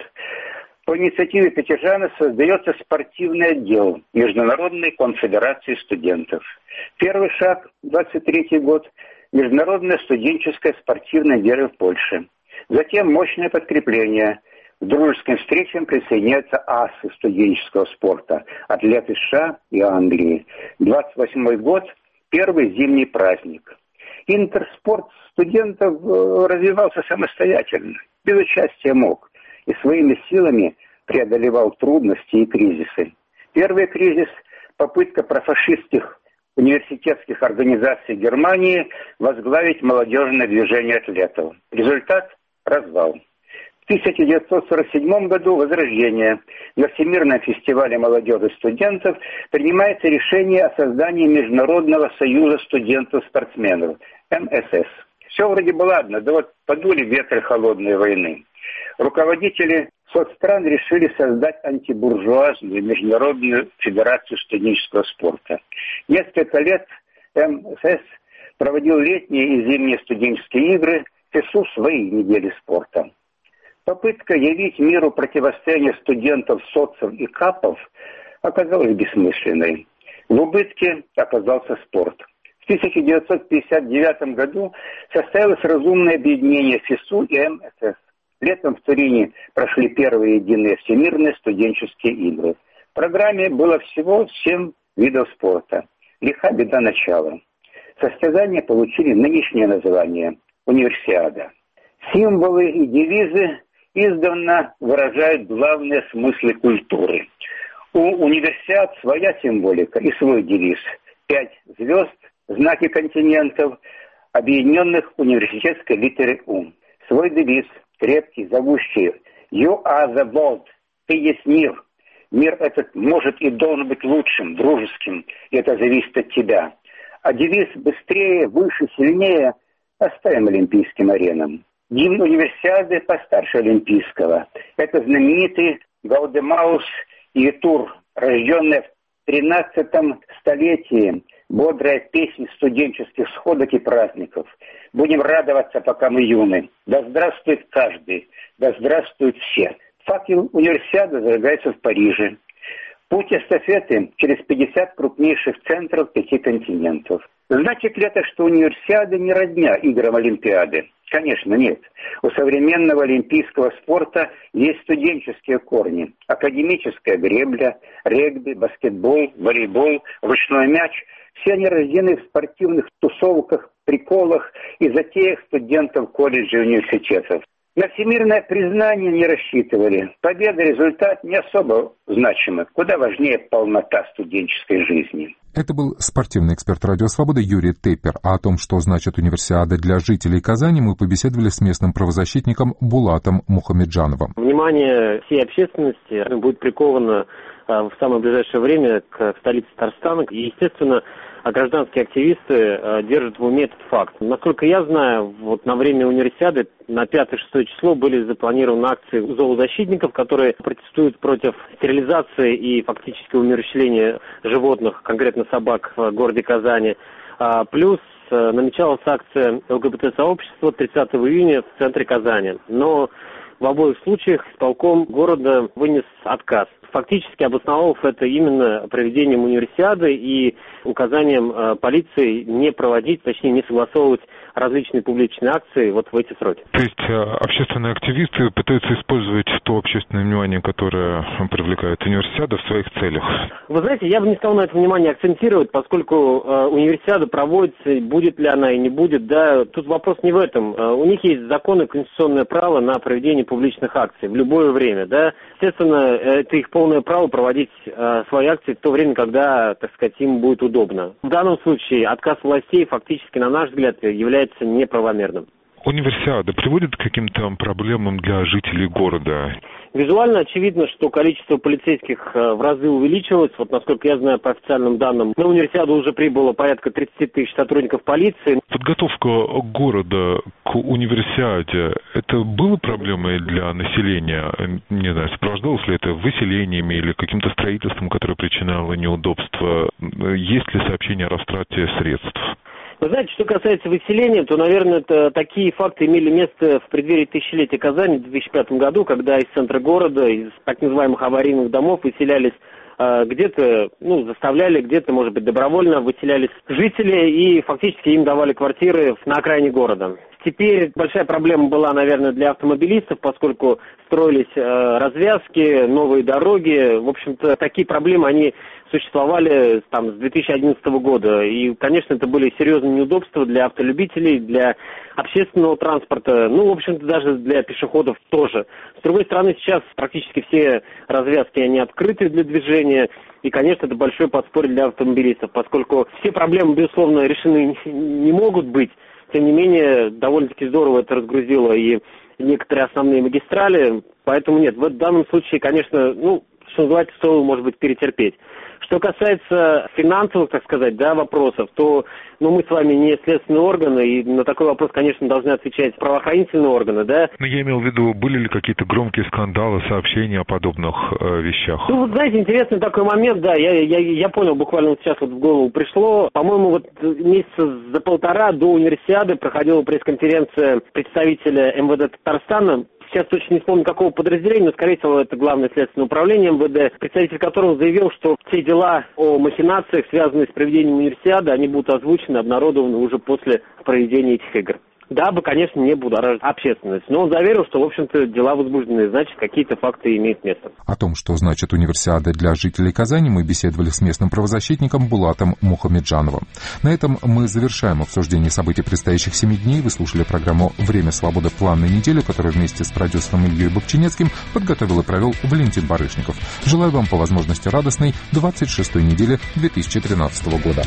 По инициативе Патижана создается спортивный отдел Международной конфедерации студентов. Первый шаг, двадцать третий год, Международное студенческое спортивное дело в Польше. Затем мощное подкрепление. К дружеским встречам присоединяются асы студенческого спорта, атлеты США и Англии. двадцать восьмой год, первый зимний праздник. Интерспорт студентов развивался самостоятельно, без участия МОК, и своими силами преодолевал трудности и кризисы. Первый кризис – попытка профашистских университетских организаций Германии возглавить молодежное движение атлетов. Результат – развал. В тысяча девятьсот сорок седьмом году возрождение. На Всемирном фестивале молодежи и студентов принимается решение о создании Международного союза студентов-спортсменов эм эс эс. Все вроде бы ладно, да вот подули ветры холодной войны. Руководители соцстран решили создать антибуржуазную Международную федерацию студенческого спорта. Несколько лет эм эс эс проводил летние и зимние студенческие игры, ФИСУ свои недели спорта. Попытка явить миру противостояние студентов, соцев и капов оказалась бессмысленной. В убытке оказался спорт. В тысяча девятьсот пятьдесят девятом году состоялось разумное объединение ФИСУ и эм эс эс. Летом в Турине прошли первые единые всемирные студенческие игры. В программе было всего семь видов спорта. Лиха беда начала. Состязания получили нынешнее название – Универсиада. Символы и девизы издавна выражают главные смыслы культуры. У универсиад своя символика и свой девиз. Пять звезд, знаки континентов, объединенных университетской литерой У. Свой девиз, крепкий, зовущий. You are the world. Ты есть мир. Мир этот может и должен быть лучшим, дружеским. И это зависит от тебя. А девиз «быстрее, выше, сильнее» оставим олимпийским аренам. Гимн универсиады постарше олимпийского. Это знаменитый Гаудемаус и Тур, рожденный в тринадцатом столетии. Бодрая песня студенческих сходок и праздников. Будем радоваться, пока мы юны. Да здравствует каждый, да здравствуют все. Факел универсиады зажигается в Париже. Путь эстафеты через пятьдесят крупнейших центров пяти континентов. Значит ли это, что универсиада не родня играм Олимпиады? Конечно, нет. У современного олимпийского спорта есть студенческие корни. Академическая гребля, регби, баскетбол, волейбол, ручной мяч. Все они рождены в спортивных тусовках, приколах и затеях студентов колледжей и университетов. На всемирное признание не рассчитывали. Победа, результат не особо значимы. Куда важнее полнота студенческой жизни. Это был спортивный эксперт «Радио Свобода» Юрий Теппер. А о том, что значит универсиада для жителей Казани, мы побеседовали с местным правозащитником Булатом Мухамеджановым. Внимание всей общественности будет приковано в самое ближайшее время к столице Татарстана. И, естественно, гражданские активисты держат в уме этот факт. Насколько я знаю, вот на время универсиады на пятое-шестое число были запланированы акции зоозащитников, которые протестуют против стерилизации и фактически умерщвления животных, конкретно собак, в городе Казани. Плюс намечалась акция ЛГБТ-сообщества тридцатого июня в центре Казани. Но в обоих случаях исполком города вынес отказ, фактически обосновав это именно проведением универсиады и указанием э, полиции не проводить, точнее не согласовывать различные публичные акции вот в эти сроки. То есть э, общественные активисты пытаются использовать то общественное внимание, которое привлекает универсиада, в своих целях? Вы знаете, я бы не стал на это внимание акцентировать, поскольку э, универсиада проводится, будет ли она и не будет, да, тут вопрос не в этом. Э, у них есть закон и конституционное право на проведение публичных акций в любое время, да. Естественно, это их полное право проводить э, свои акции в то время, когда, так сказать, им будет удобно. В данном случае отказ властей фактически, на наш взгляд, является неправомерным. Универсиада приводит к каким-то проблемам для жителей города? Визуально очевидно, что количество полицейских в разы увеличилось. Вот, насколько я знаю, по официальным данным, на универсиаду уже прибыло порядка тридцать тысяч сотрудников полиции. Подготовка города к универсиаде, это было проблемой для населения? Не знаю, сопровождалось ли это выселениями или каким-то строительством, которое причиняло неудобства? Есть ли сообщения о растрате средств? Вы знаете, что касается выселения, то, наверное, это такие факты имели место в преддверии тысячелетия Казани в две тысячи пятом году, когда из центра города, из так называемых аварийных домов выселялись э, где-то, ну, заставляли, где-то, может быть, добровольно выселялись жители и фактически им давали квартиры на окраине города. Теперь большая проблема была, наверное, для автомобилистов, поскольку строились э, развязки, новые дороги. В общем-то, такие проблемы, они существовали там с две тысячи одиннадцатого года. И, конечно, это были серьезные неудобства для автолюбителей, для общественного транспорта, ну, в общем-то, даже для пешеходов тоже. С другой стороны, сейчас практически все развязки, они открыты для движения. И, конечно, это большое подспорье для автомобилистов, поскольку все проблемы, безусловно, решены не могут быть. Тем не менее, довольно-таки здорово это разгрузило и некоторые основные магистрали. Поэтому нет, в данном случае, конечно, ну, что называется, стоило, может быть, перетерпеть. Что касается финансовых, так сказать, да, вопросов, то ну, мы с вами не следственные органы, и на такой вопрос, конечно, должны отвечать правоохранительные органы, да. Но я имел в виду, были ли какие-то громкие скандалы, сообщения о подобных э, вещах? Ну, вот, знаете, интересный такой момент, да, я, я, я понял, буквально вот сейчас вот в голову пришло. По-моему, вот месяца за полтора до универсиады проходила пресс-конференция представителя эм вэ дэ Татарстана. Сейчас точно не вспомню, какого подразделения, но, скорее всего, это Главное следственное управление эм вэ дэ, представитель которого заявил, что все дела о махинациях, связанные с проведением универсиады, они будут озвучены, обнародованы уже после проведения этих игр. дабы, конечно, не будоражить общественность. Но он заверил, что, в общем-то, дела возбуждены, значит, какие-то факты имеют место. О том, что значит универсиада для жителей Казани, мы беседовали с местным правозащитником Булатом Мухамеджановым. На этом мы завершаем обсуждение событий предстоящих семи дней. Вы слушали программу «Время свободы. План на неделю», которую вместе с продюсером Ильей Бобчинецким подготовил и провел Валентин Барышников. Желаю вам по возможности радостной двадцать шестой недели две тысячи тринадцатого года.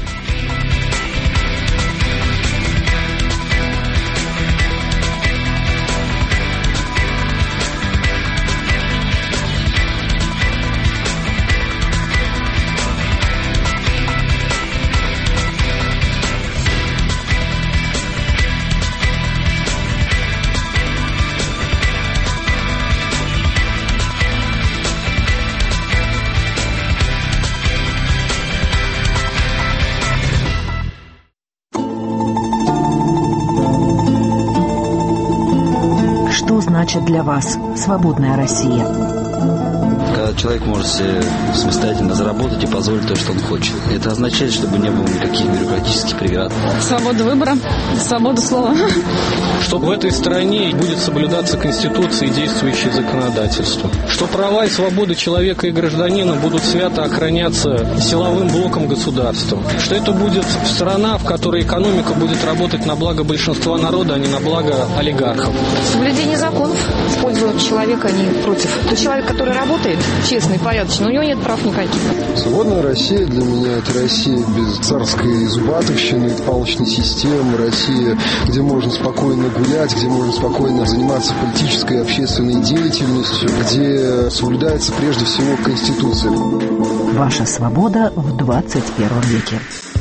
Что значит для вас свободная Россия? Когда человек может себе самостоятельно заработать и позволить то, что он хочет. Это означает, чтобы не было никаких бюрократических преград. Свобода выбора, свобода слова. Что в этой стране будет соблюдаться Конституция и действующее законодательство. Что права и свободы человека и гражданина будут свято охраняться силовым блоком государства. Что это будет страна, в которой экономика будет работать на благо большинства народа, а не на благо олигархов. Соблюдение законов в пользу человека, а не против. Тот человек, который работает, честный, порядочный, у него нет прав никаких. Свободная Россия для меня — это Россия без царской зубатовщины, палочной системы, Россия, где можно спокойно гулять, где можно спокойно заниматься политической и общественной деятельностью, где соблюдается прежде всего Конституция. Ваша свобода в двадцать первом веке.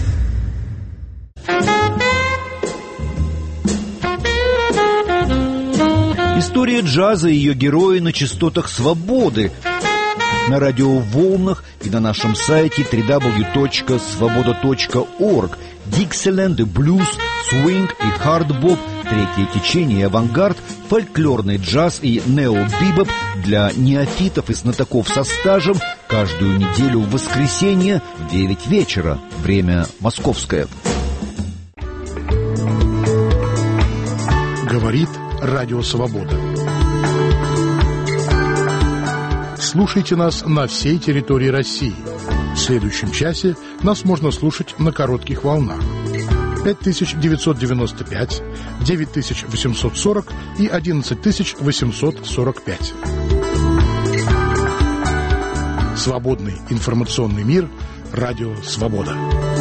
История джаза и ее герои на частотах свободы, на радиоволнах и на нашем сайте дабл ю дабл ю дабл ю точка свобода точка орг. Диксиленд, блюз, свинг и хардбоп, третье течение и авангард, фольклорный джаз и нео-бибоп для неофитов и знатоков со стажем каждую неделю в воскресенье в девять вечера. Время московское. Говорит Радио Свобода. Слушайте нас на всей территории России. В следующем часе нас можно слушать на коротких волнах. пять тысяч девятьсот девяносто пять, девять тысяч восемьсот сорок и одиннадцать тысяч восемьсот сорок пять. Свободный информационный мир. Радио Свобода.